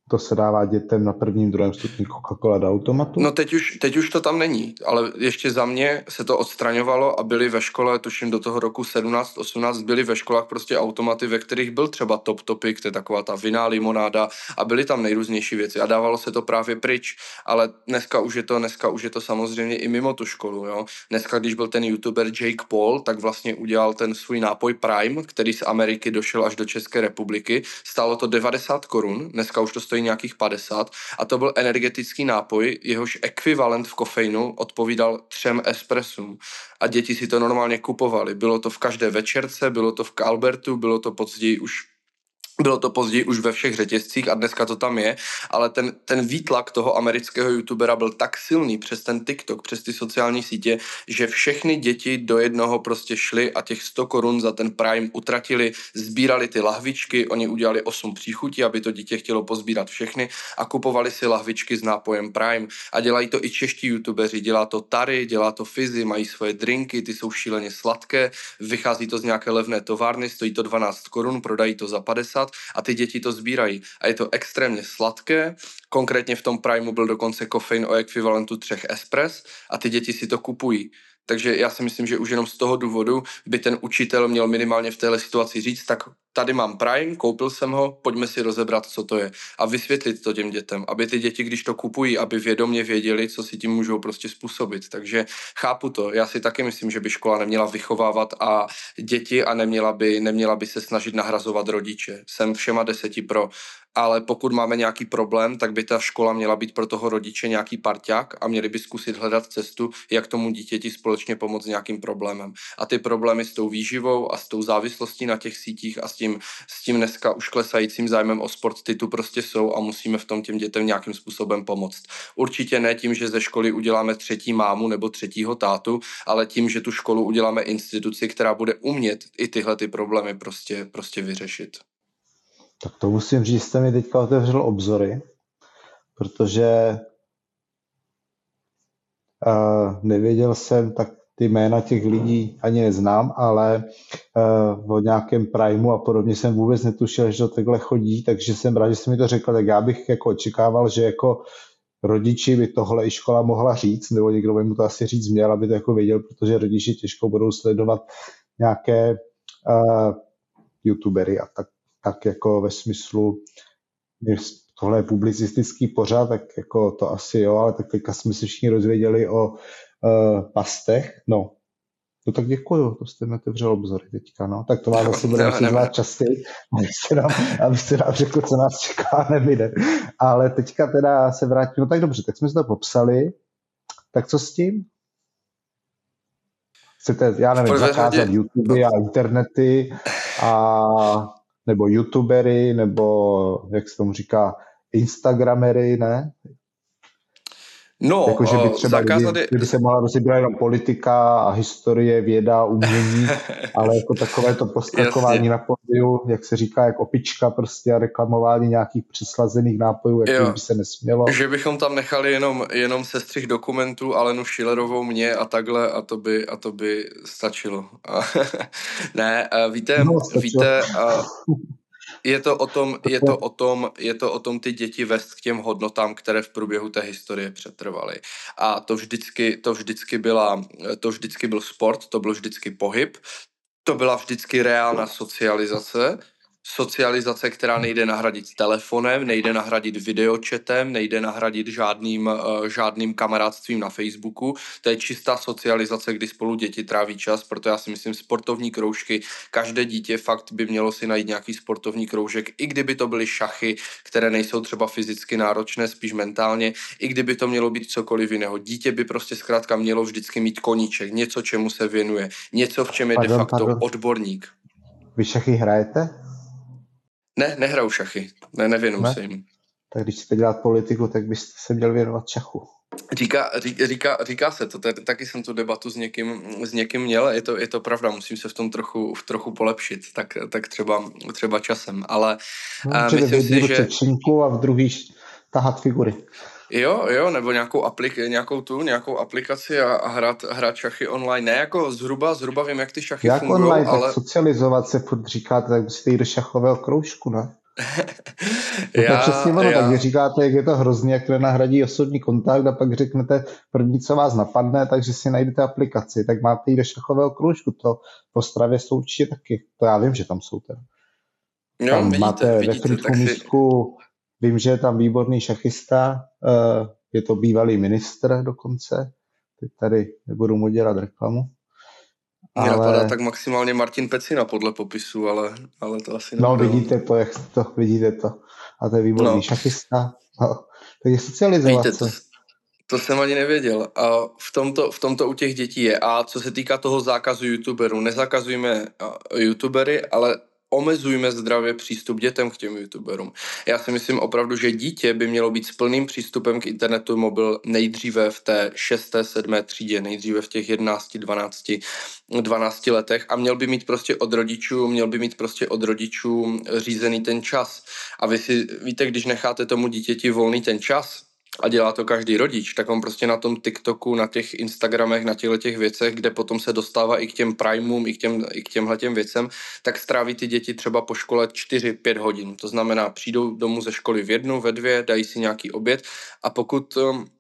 To se dává dětem na prvním, druhém stupni Coca-Cola do automatu? No teď už, teď už to tam není, ale ještě za mě se to odstraňovalo a byly ve škole, tuším do toho roku sedmnáct osmnáct, byly ve školách prostě automaty, ve kterých byl třeba Top Topic, to je taková ta vinná limonáda a byly tam nejrůznější věci a dávalo se to právě pryč, ale dneska už je to, dneska už je to samozřejmě i mimo tu školu, jo. Dneska, když byl ten youtuber Jake Paul, tak vlastně udělal ten svůj nápoj Prime, který z Ameriky došel až do České republiky, stálo to devadesát korun, dneska už to stojí nějakých padesát a to byl energetický nápoj, jehož ekvivalent v kofeinu odpovídal třem espresům a děti si to normálně kupovali. Bylo to v každé večerce, bylo to v Albertu, bylo to později už Bylo to později už ve všech řetězcích a dneska to tam je, ale ten, ten výtlak toho amerického youtubera byl tak silný přes ten TikTok, přes ty sociální sítě, že všechny děti do jednoho prostě šly a těch sto korun za ten Prime utratili, sbírali ty lahvičky, oni udělali osm příchutí, aby to dítě chtělo pozbírat všechny a kupovali si lahvičky s nápojem Prime a dělají to i čeští youtubeři, dělá to Tary, dělá to Fizzy, mají svoje drinky, ty jsou šíleně sladké, vychází to z nějaké levné továrny, stojí to dvanáct korun, prodají to za padesát a ty děti to sbírají. A je to extrémně sladké, konkrétně v tom Primeu byl dokonce kofein o ekvivalentu třech espres a ty děti si to kupují. Takže já si myslím, že už jenom z toho důvodu by ten učitel měl minimálně v téhle situaci říct, tak tady mám Prime, koupil jsem ho, pojďme si rozebrat, co to je a vysvětlit to těm dětem, aby ty děti, když to kupují, aby vědomě věděli, co si tím můžou prostě způsobit. Takže chápu to. Já si taky myslím, že by škola neměla vychovávat a děti a neměla by, neměla by se snažit nahrazovat rodiče. Jsem všema deseti pro. Ale pokud máme nějaký problém, tak by ta škola měla být pro toho rodiče nějaký parťák a měli by zkusit hledat cestu, jak tomu dítěti společně pomoct s nějakým problémem. A ty problémy s tou výživou a s tou závislostí na těch sítích a s tím, s tím dneska už klesajícím zájmem o sport, ty tu prostě jsou a musíme v tom těm dětem nějakým způsobem pomoct. Určitě ne tím, že ze školy uděláme třetí mámu nebo třetího tátu, ale tím, že tu školu uděláme instituci, která bude umět i tyhle ty problémy prostě, prostě vyřešit. Tak to musím říct, jste mi teďka otevřel obzory, protože uh, nevěděl jsem, tak ty jména těch lidí ani neznám, ale uh, o nějakém Primeu a podobně jsem vůbec netušil, že to takhle chodí, takže jsem rád, že jste mi to řekl, tak já bych jako očekával, že jako rodiči by tohle i škola mohla říct, nebo někdo by mu to asi říct měl, aby to jako věděl, protože rodiči těžko budou sledovat nějaké uh, youtubery a tak tak jako ve smyslu, tohle je publicistický pořad, tak jako to asi jo, ale tak teďka jsme se všichni rozvěděli o uh, pastech, no. No tak děkuju, to jste mi otevřel obzory teďka, no. Tak to vás asi bude muset zvát častěji, abyste nám, abyste nám řekl, co nás čeká, nevyjde. Ale teďka teda se vrátím, no tak dobře, tak jsme si to popsali, tak co s tím? Chcete, já nevím, zakázat YouTube a internety a nebo youtubery, nebo jak se tomu říká, instagramery, ne? No, jako, že by třeba zakázat lidi, kdyby se mohla rozebírat jenom politika a historie, věda, umění, ale jako takové to poskakování na pódiu, jak se říká, jak opička prostě a reklamování nějakých přeslazených nápojů, jak by se nesmělo. Že bychom tam nechali jenom, jenom sestřih dokumentů Alenu Schillerovou, mě a takhle a to by, a to by stačilo. Ne, víte, no, víte, Je to o tom, je to o tom, je to o tom ty děti vést k těm hodnotám, které v průběhu té historie přetrvaly. A to vždycky, to vždycky byla, to vždycky byl sport, to byl vždycky pohyb, to byla vždycky reálná socializace, socializace, která nejde nahradit telefonem, nejde nahradit videočetem, nejde nahradit žádným, uh, žádným kamarádstvím na Facebooku. To je čistá socializace, kdy spolu děti tráví čas, proto já si myslím sportovní kroužky. Každé dítě fakt by mělo si najít nějaký sportovní kroužek, i kdyby to byly šachy, které nejsou třeba fyzicky náročné, spíš mentálně, i kdyby to mělo být cokoliv jiného. Dítě by prostě zkrátka mělo vždycky mít koníček, něco, čemu se věnuje, něco, v čem je pardon, de facto pardon. odborník. Vy šachy hrajete? Ne, nehraju šachy. Ne, nevěnuju ne? se jim. Tak když chcete dělat politiku, tak byste se měl věnovat šachu. Říká, říká, říká se to, taky jsem tu debatu s někým, s někým měl, je to, je to pravda, musím se v tom trochu, v trochu polepšit, tak, tak třeba, třeba časem, ale no, myslím si, že... Čečinku a v druhý tahat figury. Jo, jo, nebo nějakou, aplik, nějakou tu, nějakou aplikaci a, a hrát, hrát šachy online. Ne, jako zhruba, zhruba vím, jak ty šachy jak fungují, online, ale... tak socializovat se furt říkáte, tak musíte jít do šachového kroužku, ne? No to je přesně já, ono, tak vy já, říkáte, jak je to hrozný, jak nenahradí osobní kontakt a pak řeknete první, co vás napadne, takže si najdete aplikaci, tak máte jít do šachového kroužku, to po Stravě jsou určitě taky, to já vím, že tam jsou teda. jo, Tam vidíte, máte ve vidíte, tak Frýdku si, Místku, vím, že je tam výborný šachista, eh, je to bývalý ministr dokonce, teď tady nebudu mu dělat reklamu, mě napadá ale tak maximálně Martin Pecina podle popisu, ale, ale to asi no nebude on. vidíte to, jak to, vidíte to. A to je výborný No, šachista, no, takže vidíte, socializovace. to, To jsem ani nevěděl. A v tomto, v tomto u těch dětí je. A co se týká toho zákazu youtuberů, nezakazujme a, youtubery, ale omezujme zdravě přístup dětem k těm youtuberům. Já si myslím opravdu, že dítě by mělo být s plným přístupem k internetu mobil nejdříve v té šesté, sedmé třídě, nejdříve v těch jedenácti, dvanácti, dvanácti letech a měl by mít prostě od rodičů, měl by mít prostě od rodičů řízený ten čas. A vy si víte, když necháte tomu dítěti volný ten čas, a dělá to každý rodič, tak on prostě na tom TikToku, na těch Instagramech, na těchto těch věcech, kde potom se dostává i k těm primům, i k, těm, i k těmhletěm věcem, tak stráví ty děti třeba po škole čtyři pět hodin. To znamená, přijdou domů ze školy v jednu, ve dvě, dají si nějaký oběd a pokud...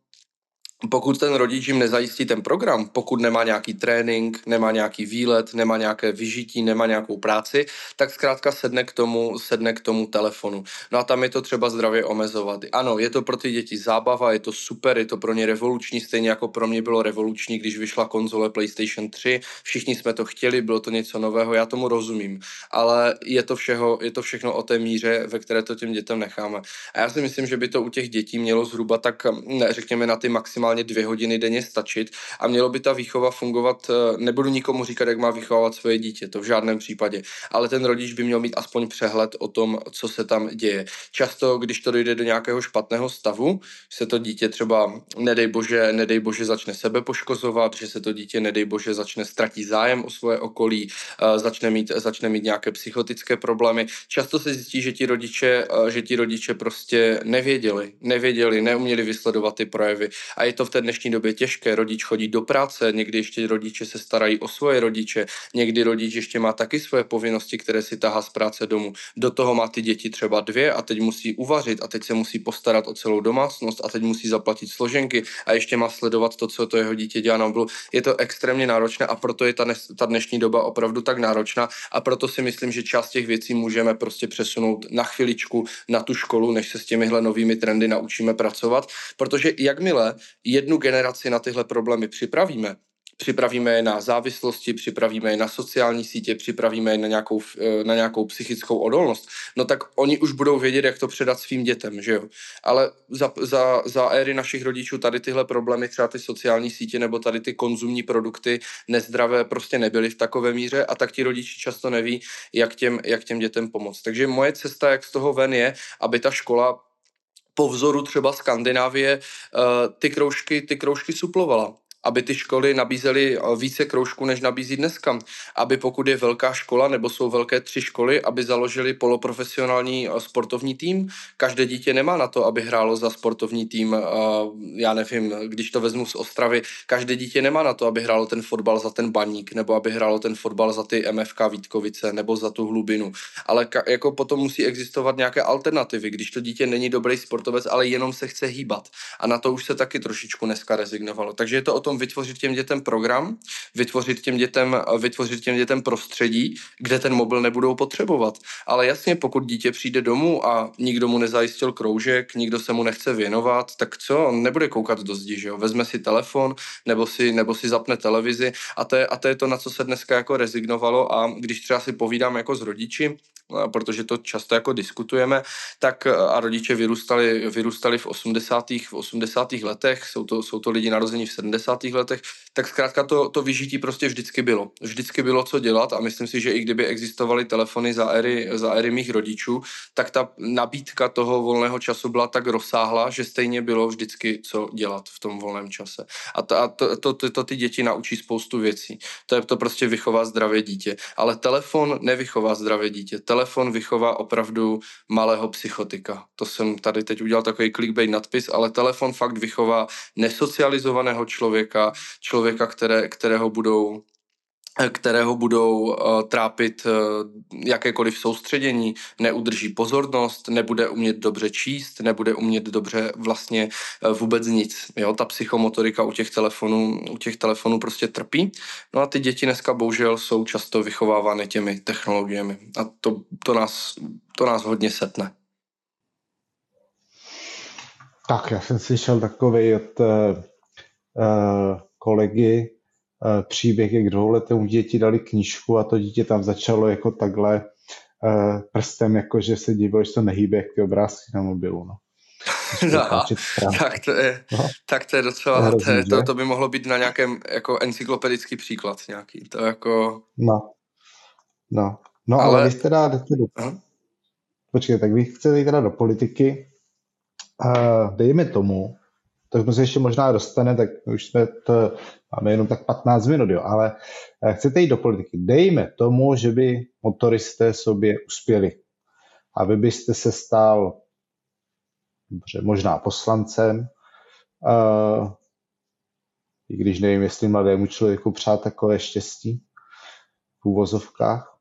Pokud ten rodič jim nezajistí ten program, pokud nemá nějaký trénink, nemá nějaký výlet, nemá nějaké vyžití, nemá nějakou práci, tak zkrátka sedne k tomu, sedne k tomu telefonu. No a tam je to třeba zdravě omezovat. Ano, je to pro ty děti zábava, je to super, je to pro ně revoluční, stejně jako pro mě bylo revoluční, když vyšla konzole PlayStation tři, všichni jsme to chtěli, bylo to něco nového, já tomu rozumím, ale je to, všeho, je to všechno o té míře, ve které to těm dětem necháme. A já si myslím, že by to u těch dětí mělo zhruba tak, ne, řekněme, na ty maximálně dvě hodiny denně stačit a mělo by ta výchova fungovat, nebudu nikomu říkat, jak má vychovávat svoje dítě, to v žádném případě, ale ten rodič by měl mít aspoň přehled o tom, co se tam děje. Často, když to dojde do nějakého špatného stavu, se to dítě třeba, nedej bože, nedej bože začne sebe poškozovat, že se to dítě, nedej bože, začne ztratit zájem o svoje okolí, začne mít, začne mít nějaké psychotické problémy. Často se zjistí, že ti rodiče, že ti rodiče prostě nevěděli, nevěděli, neuměli vysledovat ty projevy a je to v té dnešní době těžké. Rodič chodí do práce, někdy ještě rodiče se starají o svoje rodiče, někdy rodič ještě má taky svoje povinnosti, které si tahá z práce domů. Do toho má ty děti třeba dvě a teď musí uvařit a teď se musí postarat o celou domácnost a teď musí zaplatit složenky a ještě má sledovat to, co to jeho dítě dělá na mobilu. Je to extrémně náročné a proto je ta, ne- ta dnešní doba opravdu tak náročná a proto si myslím, že část těch věcí můžeme prostě přesunout na chviličku na tu školu, než se s těmihle novými trendy naučíme pracovat, protože jakmile jednu generaci na tyhle problémy připravíme, připravíme je na závislosti, připravíme je na sociální sítě, připravíme je na nějakou, na nějakou psychickou odolnost, no tak oni už budou vědět, jak to předat svým dětem, že jo. Ale za, za, za éry našich rodičů tady tyhle problémy, třeba ty sociální sítě nebo tady ty konzumní produkty nezdravé prostě nebyly v takové míře a tak ti rodiči často neví, jak těm, jak těm dětem pomoct. Takže moje cesta, jak z toho ven je, aby ta škola po vzoru třeba Skandinávie ty kroužky, ty kroužky suplovala. Aby ty školy nabízely více kroužků, než nabízí dneska. Aby pokud je velká škola, nebo jsou velké tři školy, aby založili poloprofesionální sportovní tým. Každé dítě nemá na to, aby hrálo za sportovní tým, já nevím, když to vezmu z Ostravy, každé dítě nemá na to, aby hrálo ten fotbal za ten Baník, nebo aby hrálo ten fotbal za ty M F K Vítkovice, nebo za tu Hlubinu. Ale ka- jako potom musí existovat nějaké alternativy, když to dítě není dobrý sportovec, ale jenom se chce hýbat. A na to už se taky trošičku dneska rezignovalo. Takže je to o tom vytvořit těm dětem program, vytvořit těm dětem, vytvořit těm dětem prostředí, kde ten mobil nebudou potřebovat. Ale jasně, pokud dítě přijde domů a nikdo mu nezajistil kroužek, nikdo se mu nechce věnovat, tak co? On nebude koukat do zdi, že jo? Vezme si telefon nebo si, nebo si zapne televizi a to, je, a to je to, na co se dneska jako rezignovalo a když třeba si povídám jako s rodiči, protože to často jako diskutujeme, tak a rodiče vyrůstali, vyrůstali v osmdesátých v osmdesátých letech, jsou to, jsou to lidi narození v sedmdesátých letech, tak zkrátka to, to vyžití prostě vždycky bylo. Vždycky bylo co dělat a myslím si, že i kdyby existovaly telefony za éry, za éry mých rodičů, tak ta nabídka toho volného času byla tak rozsáhlá, že stejně bylo vždycky co dělat v tom volném čase. A to, a to, to, to, to ty děti naučí spoustu věcí. To je to prostě vychová zdravé dítě. Ale telefon nevychová zdravé dítě. Telefon vychová opravdu malého psychotika. To jsem tady teď udělal takový clickbait nadpis, ale telefon fakt vychová nesocializovaného člověka, člověka, které, kterého budou kterého budou uh, trápit uh, jakékoliv soustředění, neudrží pozornost, nebude umět dobře číst, nebude umět dobře vlastně uh, vůbec nic. Jo? Ta psychomotorika u těch telefonů, u těch telefonů prostě trpí. No a ty děti dneska bohužel jsou často vychovávány těmi technologiemi. A to, to, nás, to nás hodně setne. Tak, já jsem slyšel takovej od uh, kolegy uh, příběh, jak dvouletému děti dali knížku a to dítě tam začalo jako takhle uh, prstem, jako že se divilo, že to nehýbe, jak ty obrázky na mobilu. No. Aha, tak, to je, no. tak to je docela, to, hrozný, to, je, to, to by mohlo být na nějakém jako encyklopedický příklad nějaký, to jako... No, no, no ale, ale vy teda jdete do... Aha. Počkej, tak vy chcete jít teda do politiky, uh, dejme tomu, tak se ještě možná dostane, tak už jsme to, máme jenom tak patnáct minut, jo, ale uh, chcete jít do politiky, dejme tomu, že by motoristé sobě uspěli a vy byste se stal dobře, možná poslancem, uh, i když nevím, jestli mladému člověku přát takové štěstí v úvozovkách.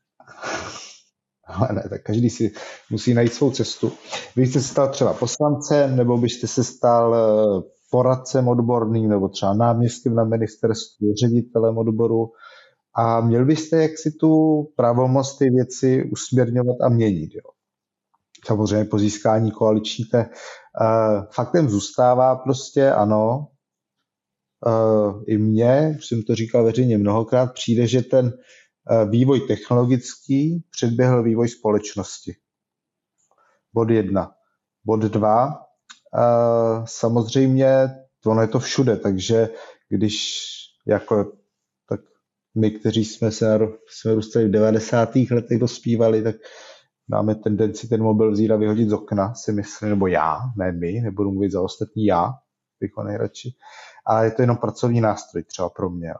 Ale ne, tak každý si musí najít svou cestu. Vy jste se stal třeba poslancem, nebo byste se stal poradcem odborným, nebo třeba náměstkem na ministerstvu, ředitelem odboru a měl byste jaksi tu pravomoc ty věci usměrňovat a měnit. Jo. Samozřejmě po získání koaliční te, uh, faktem zůstává prostě, ano, uh, i mně, už jsem to říkal veřejně mnohokrát, přijde, že ten uh, vývoj technologický předběhl vývoj společnosti. Bod jedna. Bod dva, uh, samozřejmě ono je to všude, takže když jako tak my, kteří jsme se jsme růstali v devadesátých letech, dospívali, tak máme tendenci ten mobil vzít a vyhodit z okna, si myslím, nebo já, ne my, nebudu mluvit za ostatní, já bych ho nejradši. Ale je to jenom pracovní nástroj třeba pro mě.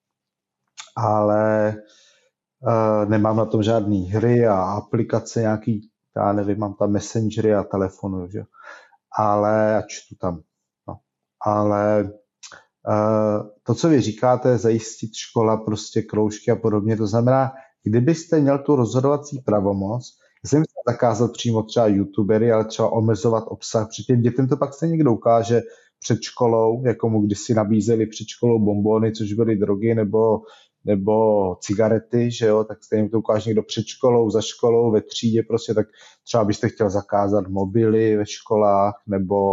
Ale uh, nemám na tom žádný hry a aplikace nějaký, já nevím, mám tam messengery a telefonu, že? Ale a čtu tam. No. Ale uh, to, co vy říkáte, zajistit škola, prostě kroužky a podobně, to znamená, kdybyste měl tu rozhodovací pravomoc, jsem chtěl zakázat přímo třeba youtubery, ale třeba omezovat obsah, protože těm dětem to pak se někdo ukáže před školou, jako mu kdysi nabízeli před školou bonbony, což byly drogy nebo, nebo cigarety, že jo, tak stejně to ukáže někdo před školou, za školou, ve třídě prostě, tak třeba byste chtěl zakázat mobily ve školách nebo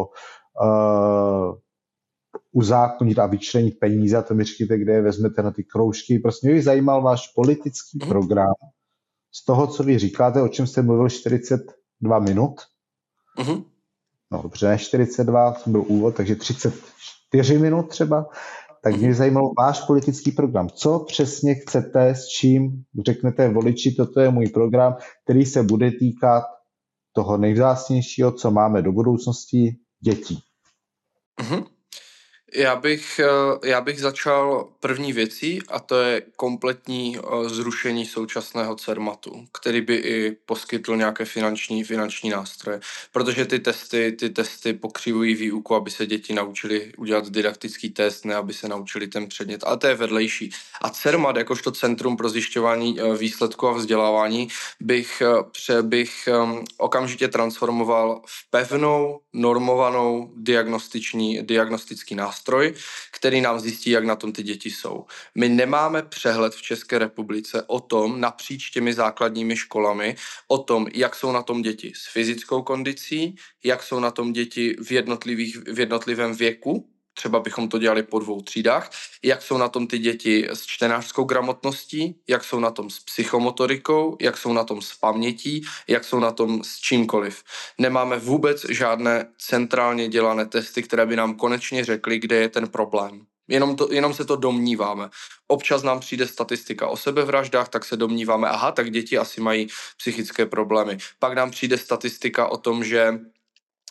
uh, uzákonit a vyčlenit peníze, a to mi říkáte, kde je vezmete na ty kroužky. Prostě mě by zajímal váš politický mm. program, z toho, co vy říkáte, o čem jste mluvil čtyřicet dva minut. Mm-hmm. No dobře, ne čtyřicet dva, to byl úvod, takže třicet čtyři minut třeba. Tak mě zajímal váš politický program. Co přesně chcete, s čím řeknete voliči, toto je můj program, který se bude týkat toho nejvzácnějšího, co máme do budoucnosti, dětí. Mm-hmm. Já bych, já bych začal první věcí a to je kompletní zrušení současného Cermatu, který by i poskytl nějaké finanční, finanční nástroje, protože ty testy, ty testy pokřivují výuku, aby se děti naučili udělat didaktický test, ne aby se naučili ten předmět, ale to je vedlejší. A Cermat, jakožto Centrum pro zjišťování výsledků a vzdělávání, bych, bych okamžitě transformoval v pevnou, normovanou diagnostiční, diagnostický nástroj, Stroj, který nám zjistí, jak na tom ty děti jsou. My nemáme přehled v České republice o tom, napříč těmi základními školami, o tom, jak jsou na tom děti s fyzickou kondicí, jak jsou na tom děti v, jednotlivých, v jednotlivém věku, třeba bychom to dělali po dvou třídách, jak jsou na tom ty děti s čtenářskou gramotností, jak jsou na tom s psychomotorikou, jak jsou na tom s pamětí, jak jsou na tom s čímkoliv. Nemáme vůbec žádné centrálně dělané testy, které by nám konečně řekly, kde je ten problém. Jenom, to, jenom se to domníváme. Občas nám přijde statistika o sebevraždách, tak se domníváme, aha, tak děti asi mají psychické problémy. Pak nám přijde statistika o tom, že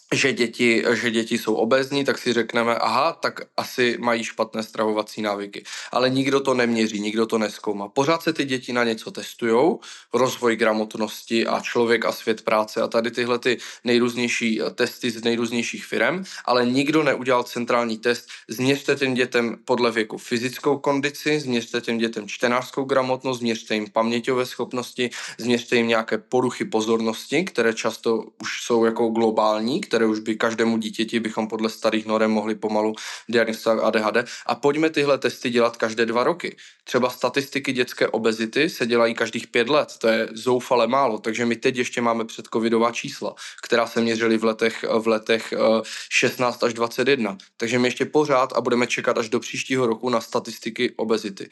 že děti, že děti jsou obézní, tak si řekneme, aha, tak asi mají špatné stravovací návyky. Ale nikdo to neměří, nikdo to nezkoumá. Pořád se ty děti na něco testujou, rozvoj gramotnosti a člověk a svět práce a tady tyhle ty nejrůznější testy z nejrůznějších firem, ale nikdo neudělal centrální test. Změřte těm dětem podle věku fyzickou kondici, změřte těm dětem čtenářskou gramotnost, změřte jim paměťové schopnosti, změřte jim nějaké poruchy pozornosti, které často už jsou jako globální, které už by každému dítěti bychom podle starých norem mohli pomalu diagnostikovat A D H D. A pojďme tyhle testy dělat každé dva roky. Třeba statistiky dětské obezity se dělají každých pět let, to je zoufale málo, takže my teď ještě máme předcovidová čísla, která se měřily v letech, v letech šestnáct až dvacet jedna. Takže my ještě pořád a budeme čekat až do příštího roku na statistiky obezity.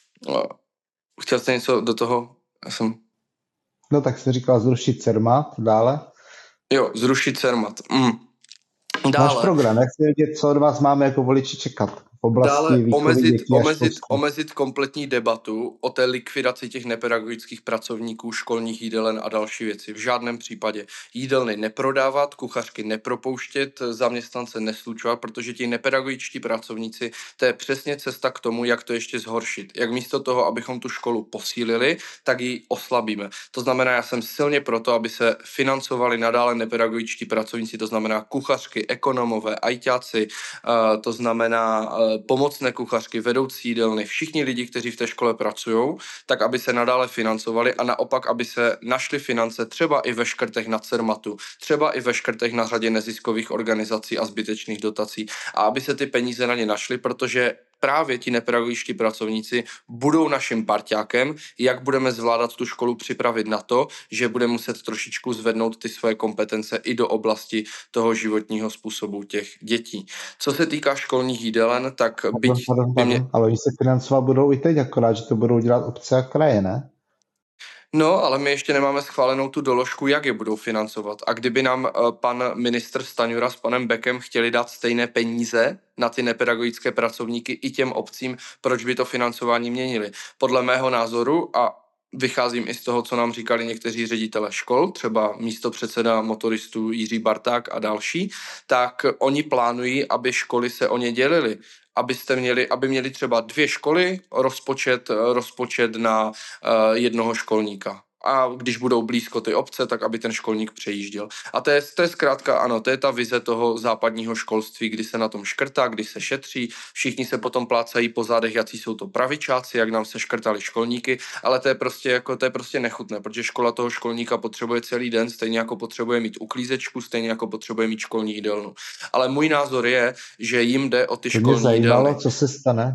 Chtěl jste něco do toho? Já jsem... No tak jsi říkal zrušit CERMAT, dále? Jo, zrušit CERMAT. Mm. Dále. Máš program, jak si vědět, co od vás máme jako voliči čekat v oblasti dále výchovy omezit, dětí a omezit, omezit kompletní debatu o té likvidaci těch nepedagogických pracovníků, školních jídelen a další věci. V žádném případě jídelny neprodávat, kuchařky nepropouštět, zaměstnance neslučovat, protože ti nepedagogičtí pracovníci, to je přesně cesta k tomu, jak to ještě zhoršit. Jak místo toho, abychom tu školu posílili, tak ji oslabíme. To znamená, já jsem silně proto, aby se financovali nadále nepedagogičtí pracovníci, to znamená kuchařky, ekonomové, ajťáci, to znamená pomocné kuchařky, vedoucí jídelny, všichni lidi, kteří v té škole pracují, tak aby se nadále financovali a naopak, aby se našly finance třeba i ve škrtech na CERMATu, třeba i ve škrtech na řadě neziskových organizací a zbytečných dotací a aby se ty peníze na ně našly, protože právě ti nepedagogičtí pracovníci budou naším parťákem, jak budeme zvládat tu školu připravit na to, že bude muset trošičku zvednout ty své kompetence i do oblasti toho životního způsobu těch dětí. Co se týká školních jídelen, tak byť... Pardon, pardon, mě... Ale oni se financovat budou i teď, akorát, že to budou dělat obce a kraje, ne? No, ale my ještě nemáme schválenou tu doložku, jak je budou financovat. A kdyby nám uh, pan ministr Staňura s panem Bekem chtěli dát stejné peníze na ty nepedagogické pracovníky i těm obcím, proč by to financování měnili? Podle mého názoru a vycházím i z toho, co nám říkali někteří ředitelé škol, třeba místopředseda motoristů Jiří Barták a další, tak oni plánují, aby školy se o ně dělily. Abyste měli, aby měli třeba dvě školy, rozpočet, rozpočet na uh, jednoho školníka. A když budou blízko ty obce, tak aby ten školník přejížděl. A to je, to je zkrátka, ano, to je ta vize toho západního školství, kdy se na tom škrtá, kdy se šetří, všichni se potom plácají po zádech, jací jsou to pravičáci, jak nám se škrtali školníky, ale to je prostě jako, to je prostě nechutné, protože škola toho školníka potřebuje celý den, stejně jako potřebuje mít uklízečku, stejně jako potřebuje mít školní jídelnu. Ale můj názor je, že jim jde o ty to školní mě zajímalo, jídelny. Co se stane?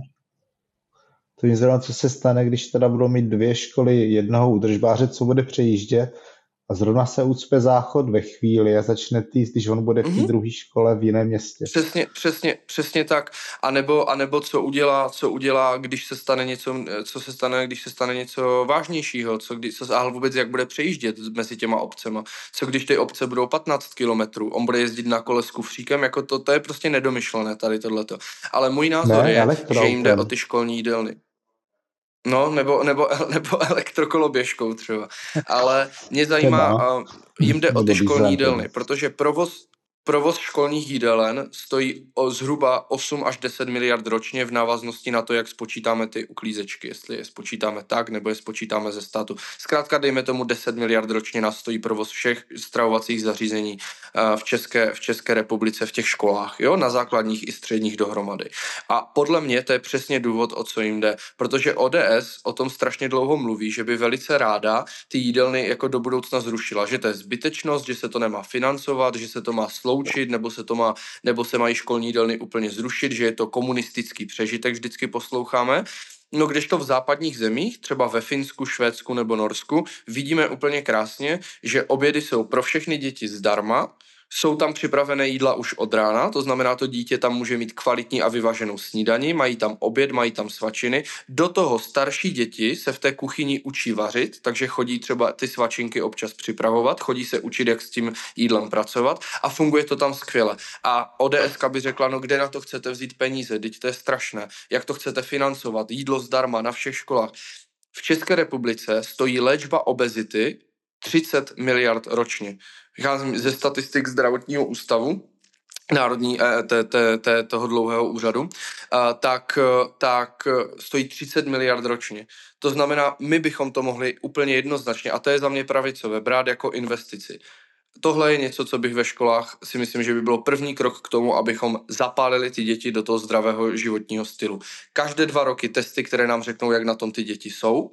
To mě zajímalo, co se stane, když teda budou mít dvě školy, jednoho údržbáře, co bude přejíždět a zrovna se ucpe záchod ve chvíli a začne týst, když on bude v té mm-hmm. druhé škole v jiném městě. Přesně, přesně, přesně tak. A nebo, a nebo co udělá, co udělá, když se stane něco, co se stane, když se stane něco vážnějšího, co, kdy, co a vůbec jak bude přejíždět mezi těma obcema. Co když ty obce budou patnáct kilometrů, on bude jezdit na kole s kufříkem, jako to, to je prostě nedomyšlené tady tohleto. Ale můj názor ne, je, že jim jde o ty školní jídelny. No, nebo, nebo, nebo elektrokoloběžkou třeba. Ale mě zajímá, uh, jim jde o ty školní jídelny, protože provoz, provoz školních jídelen stojí o zhruba osm až deset miliard ročně v návaznosti na to, jak spočítáme ty uklízečky, jestli je spočítáme tak, nebo je spočítáme ze státu. Zkrátka dejme tomu deset miliard ročně nás stojí provoz všech stravovacích zařízení uh, v České, v České republice v těch školách, jo, na základních i středních dohromady. A podle mě to je přesně důvod, o co jim jde, protože O D S o tom strašně dlouho mluví, že by velice ráda ty jídelny jako do budoucna zrušila, že to je zbytečnost, že se to nemá financovat, že se to má sloučit, nebo se to má, nebo se mají školní jídelny úplně zrušit, že je to komunistický přežitek, vždycky posloucháme. No kdežto v západních zemích, třeba ve Finsku, Švédsku nebo Norsku, vidíme úplně krásně, že obědy jsou pro všechny děti zdarma, jsou tam připravené jídla už od rána, to znamená, to dítě tam může mít kvalitní a vyváženou snídani, mají tam oběd, mají tam svačiny. Do toho starší děti se v té kuchyni učí vařit, takže chodí třeba ty svačinky občas připravovat, chodí se učit, jak s tím jídlem pracovat a funguje to tam skvěle. A O D S ka by řekla, no kde na to chcete vzít peníze, teď to je strašné, jak to chcete financovat, jídlo zdarma na všech školách. V České republice stojí léčba obezity třicet miliard ročně. Vycházím ze statistik zdravotního ústavu, národní té, té, té, toho dlouhého úřadu, a, tak, tak stojí třicet miliard ročně. To znamená, my bychom to mohli úplně jednoznačně, a to je za mě pravicové, brát jako investici. Tohle je něco, co bych ve školách si myslím, že by bylo první krok k tomu, abychom zapálili ty děti do toho zdravého životního stylu. Každé dva roky testy, které nám řeknou, jak na tom ty děti jsou.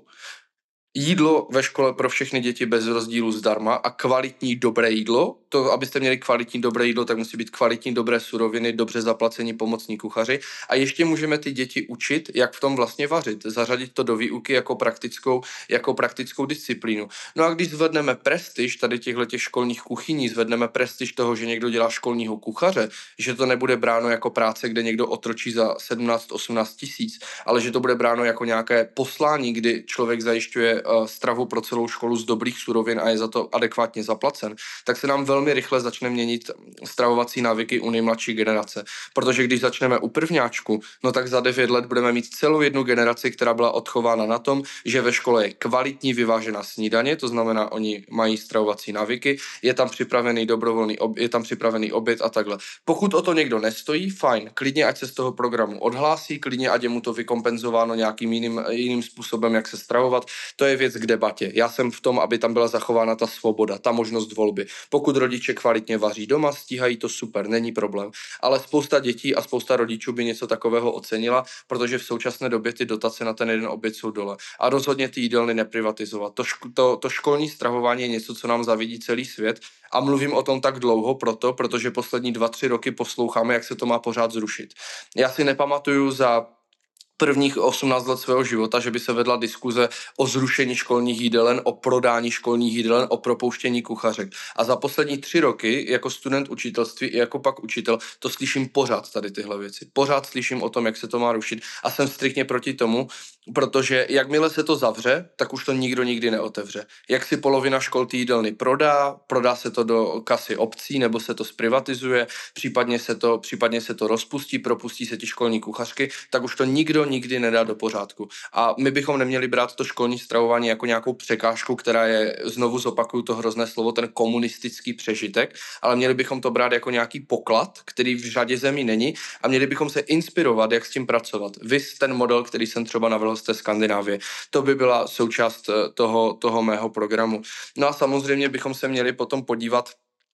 Jídlo ve škole pro všechny děti bez rozdílu zdarma a kvalitní dobré jídlo. To, abyste měli kvalitní dobré jídlo, tak musí být kvalitní dobré suroviny, dobře zaplacení pomocní kuchaři. A ještě můžeme ty děti učit, jak v tom vlastně vařit. Zařadit to do výuky jako praktickou, jako praktickou disciplínu. No a když zvedneme prestiž tady těchto školních kuchyní, zvedneme prestiž toho, že někdo dělá školního kuchaře, že to nebude bráno jako práce, kde někdo otročí za sedmnáct osmnáct tisíc, ale že to bude bráno jako nějaké poslání, kdy člověk zajišťuje stravu pro celou školu z dobrých surovin a je za to adekvátně zaplacen, tak se nám velmi rychle začne měnit stravovací návyky u nejmladší generace. Protože když začneme u prvňáčku, no tak za devět let budeme mít celou jednu generaci, která byla odchována na tom, že ve škole je kvalitní vyvážená snídaně, to znamená, oni mají stravovací návyky, je tam připravený dobrovolný, ob, je tam připravený oběd a takhle. Pokud o to někdo nestojí, fajn, klidně ať se z toho programu odhlásí, klidně ať je mu to vykompenzováno nějakým jiným, jiným způsobem, jak se stravovat. To je věc k debatě. Já jsem v tom, aby tam byla zachována ta svoboda, ta možnost volby. Pokud rodiče kvalitně vaří doma, stíhají to super, není problém. Ale spousta dětí a spousta rodičů by něco takového ocenila, protože v současné době ty dotace na ten jeden oběd jsou dole. A rozhodně ty jídelny neprivatizovat. To, ško- to, to školní stravování je něco, co nám zavidí celý svět. A mluvím o tom tak dlouho proto, protože poslední dva, tři roky posloucháme, jak se to má pořád zrušit. Já si nepamatuju za prvních osmnáct let svého života, že by se vedla diskuze o zrušení školních jídelen, o prodání školních jídelen, o propouštění kuchařek. A za poslední tři roky, jako student učitelství i jako pak učitel, to slyším pořád tady tyhle věci. Pořád slyším o tom, jak se to má rušit a jsem striktně proti tomu, protože jakmile se to zavře, tak už to nikdo nikdy neotevře. Jak si polovina škol ty jídelny prodá, prodá se to do kasy obcí nebo se to zprivatizuje, případně se to, případně se to rozpustí, propustí se ti školní kuchařky, tak už to nikdo nikdy nedá do pořádku. A my bychom neměli brát to školní stravování jako nějakou překážku, která je, znovu zopakuju to hrozné slovo, ten komunistický přežitek, ale měli bychom to brát jako nějaký poklad, který v řadě zemí není a měli bychom se inspirovat, jak s tím pracovat. Vys ten model, který jsem třeba navrhl z té Skandinávie. To by byla součást toho, toho mého programu. No a samozřejmě bychom se měli potom podívat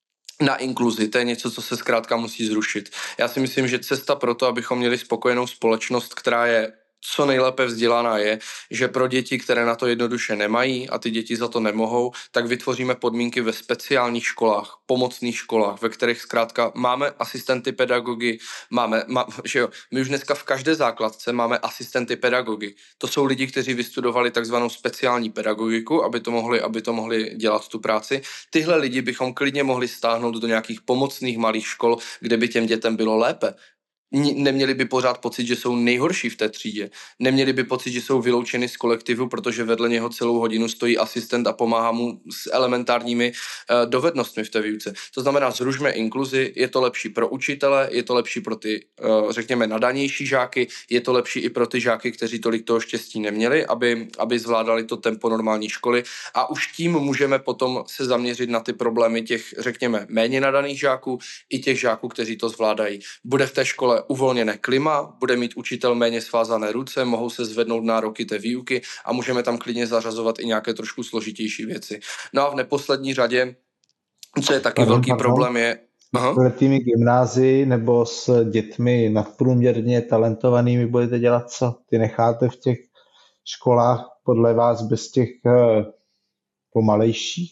na inkluzi, to je něco, co se zkrátka musí zrušit. Já si myslím, že cesta pro to, abychom měli spokojenou společnost, která je co nejlépe vzdělaná je, že pro děti, které na to jednoduše nemají a ty děti za to nemohou, tak vytvoříme podmínky ve speciálních školách, pomocných školách, ve kterých zkrátka máme asistenty pedagogy, máme, má, že jo, my už dneska v každé základce máme asistenty pedagogy. To jsou lidi, kteří vystudovali takzvanou speciální pedagogiku, aby to mohli, aby to mohli dělat tu práci. Tyhle lidi bychom klidně mohli stáhnout do nějakých pomocných malých škol, kde by těm dětem bylo lépe. Neměli by pořád pocit, že jsou nejhorší v té třídě. Neměli by pocit, že jsou vyloučeny z kolektivu, protože vedle něho celou hodinu stojí asistent a pomáhá mu s elementárními uh, dovednostmi v té výuce. To znamená, zrušme inkluzi, je to lepší pro učitele, je to lepší pro ty, uh, řekněme, nadanější žáky, je to lepší i pro ty žáky, kteří tolik toho štěstí neměli, aby, aby zvládali to tempo normální školy a už tím můžeme potom se zaměřit na ty problémy těch, řekněme, méně nadaných žáků i těch žáků, kteří to zvládají. Bude v té škole uvolněné klima, bude mít učitel méně svázané ruce, mohou se zvednout nároky té výuky a můžeme tam klidně zařazovat i nějaké trošku složitější věci. No a v neposlední řadě, co je taky pardon, velký pardon. problém, je... Aha. S letými gymnázii nebo s dětmi nadprůměrně talentovanými budete dělat co? Ty necháte v těch školách podle vás bez těch uh, pomalejších?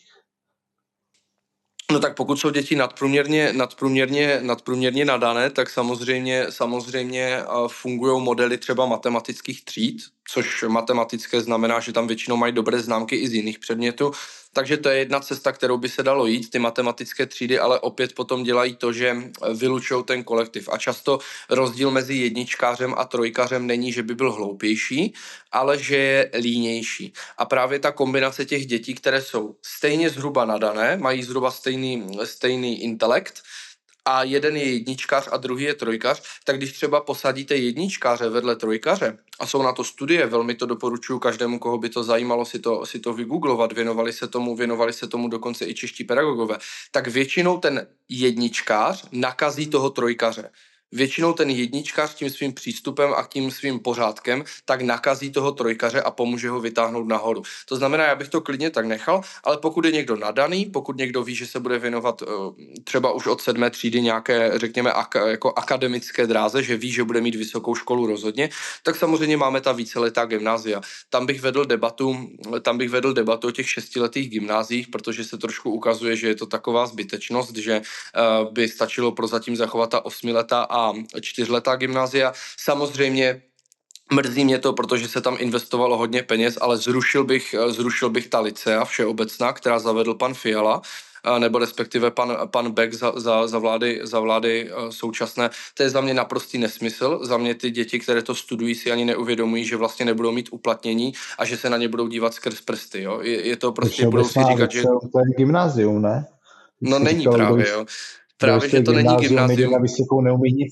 No tak pokud jsou děti nadprůměrně, nadprůměrně, nadprůměrně nadané, tak samozřejmě, samozřejmě fungují modely třeba matematických tříd, což matematické znamená, že tam většinou mají dobré známky i z jiných předmětů. Takže to je jedna cesta, kterou by se dalo jít. Ty matematické třídy ale opět potom dělají to, že vylučují ten kolektiv. A často rozdíl mezi jedničkářem a trojkařem není, že by byl hloupější, ale že je línější. A právě ta kombinace těch dětí, které jsou stejně zhruba nadané, mají zhruba stejný, stejný intelekt, a jeden je jedničkář a druhý je trojkař, tak když třeba posadíte jedničkáře vedle trojkaře a jsou na to studie, velmi to doporučuji každému, koho by to zajímalo si to, si to vygooglovat, věnovali se tomu, věnovali se tomu dokonce i čeští pedagogové, tak většinou ten jedničkář nakazí toho trojkaře. Většinou ten jedničkář tím svým přístupem a tím svým pořádkem tak nakazí toho trojkaře a pomůže ho vytáhnout nahoru. To znamená, já bych to klidně tak nechal, ale pokud je někdo nadaný, pokud někdo ví, že se bude věnovat třeba už od sedmé třídy nějaké, řekněme, ak- jako akademické dráze, že ví, že bude mít vysokou školu rozhodně, tak samozřejmě máme ta víceletá gymnázia. Tam bych vedl debatu, tam bych vedl debatu o těch šestiletých gymnáziích, protože se trošku ukazuje, že je to taková zbytečnost, že uh, by stačilo prozatím zachovat ta osmiletá a čtyřletá gymnázia. Samozřejmě mrzí mě to, protože se tam investovalo hodně peněz, ale zrušil bych, zrušil bych ta licea všeobecná, která zavedl pan Fiala, nebo respektive pan, pan Beck za, za, za, vlády, za vlády současné. To je za mě naprostý nesmysl. Za mě ty děti, které to studují, si ani neuvědomují, že vlastně nebudou mít uplatnění a že se na ně budou dívat skrz prsty. Jo? Je, je to prostě, budou si říkat, že... To je gymnázium, ne? Když no není říkal, právě, jo. Právě, že to není gymnázium. Na vysokou neumí nic.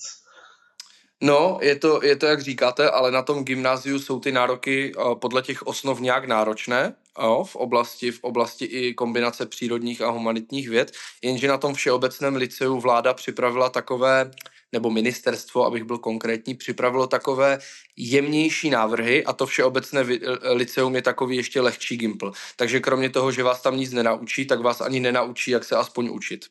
No, je to, je to, jak říkáte, ale na tom gymnáziu jsou ty nároky uh, podle těch osnov nějak náročné, jo, v oblasti, v oblasti i kombinace přírodních a humanitních věd, jenže na tom všeobecném liceu vláda připravila takové, nebo ministerstvo, abych byl konkrétní, připravilo takové jemnější návrhy a to všeobecné liceum je takový ještě lehčí gimpl. Takže kromě toho, že vás tam nic nenaučí, tak vás ani nenaučí, jak se aspoň učit.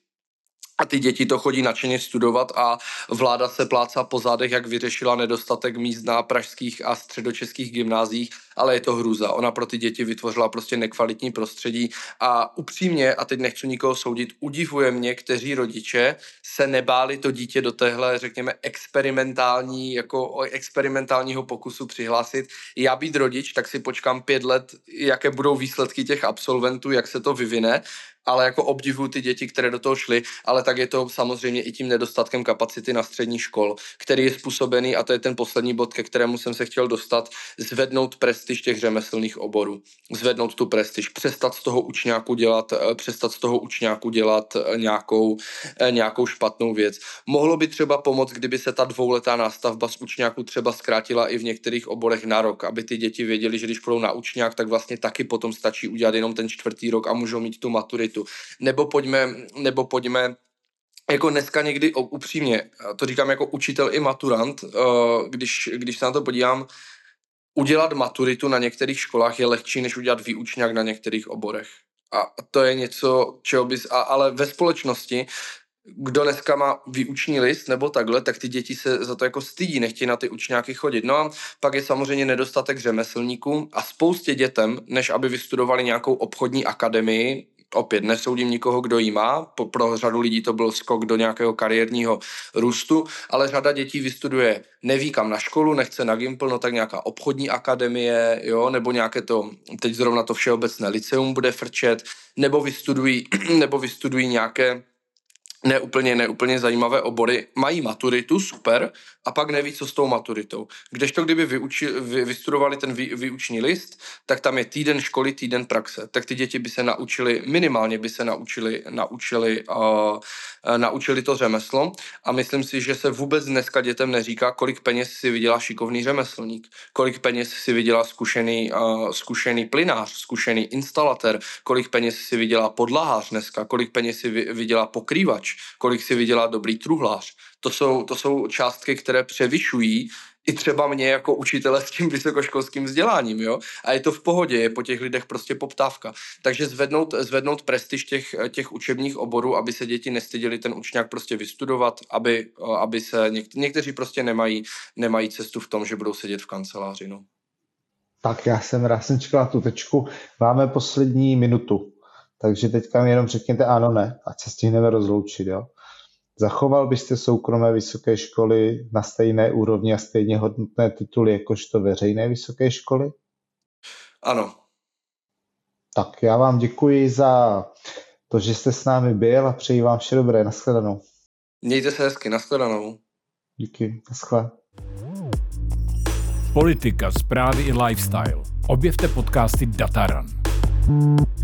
A ty děti to chodí nadšeně studovat a vláda se plácá po zádech, jak vyřešila nedostatek míst na pražských a středočeských gymnáziích, ale je to hrůza. Ona pro ty děti vytvořila prostě nekvalitní prostředí a upřímně, a teď nechci nikoho soudit, udivuje mě, kteří rodiče se nebáli to dítě do téhle, řekněme, experimentální, jako experimentálního pokusu přihlásit. Já být rodič, tak si počkám pět let, jaké budou výsledky těch absolventů, jak se to vyvine, ale jako obdivuju ty děti, které do toho šly, ale tak je to samozřejmě i tím nedostatkem kapacity na střední škol, který je způsobený, a to je ten poslední bod, ke kterému jsem se chtěl dostat, zvednout prestiž těch řemeslných oborů. Zvednout tu prestiž, přestat z toho učňáku dělat, přestat z toho učňáku dělat nějakou, nějakou špatnou věc. Mohlo by třeba pomoct, kdyby se ta dvouletá nástavba z učňáku třeba zkrátila i v některých oborech na rok, aby ty děti věděli, že když půjdou na učňák, tak vlastně taky potom stačí udělat jenom ten čtvrtý rok a můžou mít tu maturitu. Nebo pojďme, nebo pojďme jako dneska někdy upřímně, to říkám jako učitel i maturant, když, když se na to podívám, udělat maturitu na některých školách je lehčí, než udělat výučňák na některých oborech. A to je něco, čeho bys, a, ale ve společnosti, kdo dneska má výuční list nebo takhle, tak ty děti se za to jako stydí, nechtějí na ty učňáky chodit. No a pak je samozřejmě nedostatek řemeslníků a spoustě dětem, než aby vystudovali nějakou obchodní akademii, opět nesoudím nikoho, kdo jí má, pro řadu lidí to byl skok do nějakého kariérního růstu, ale řada dětí vystuduje, neví kam na školu, nechce na Gimpl, no tak nějaká obchodní akademie, jo, nebo nějaké to, teď zrovna to všeobecné liceum bude frčet, nebo vystudují, nebo vystudují nějaké neúplně, neúplně zajímavé obory, mají maturitu, super, a pak neví, co s tou maturitou. Kdežto, kdyby vyuči, vy, vystudovali ten vý, výuční list, tak tam je týden školy, týden praxe. Tak ty děti by se naučili, minimálně by se naučili, naučili, uh, naučili to řemeslo a myslím si, že se vůbec dneska dětem neříká, kolik peněz si vydělá šikovný řemeslník, kolik peněz si vydělá zkušený, uh, zkušený plynář, zkušený instalatér, kolik peněz si vydělá podlahář dneska, kolik peněz si vydělá pokrývač, kolik si vydělá dobrý truhlář. To jsou, to jsou částky, které převyšují i třeba mě jako učitele s tím vysokoškolským vzděláním, jo? A je to v pohodě, je po těch lidech prostě poptávka. Takže zvednout, zvednout prestiž těch, těch učebních oborů, aby se děti nestyděli ten učňák prostě vystudovat, aby, aby se něk, někteří prostě nemají, nemají cestu v tom, že budou sedět v kanceláři, no. Tak já jsem rád jsem čekal tu tečku. Máme poslední minutu, takže teďka mi jenom řekněte ano, ne, ať se stihneme rozloučit, jo. Zachoval byste soukromé vysoké školy na stejné úrovni a stejně hodnotné tituly jakožto veřejné vysoké školy? Ano. Tak já vám děkuji za to, že jste s námi byl a přeji vám vše dobré. Nashledanou. Mějte se hezky, nashledanou. Díky, naschle. Politika, zprávy i lifestyle. Objevte podcasty Dataran.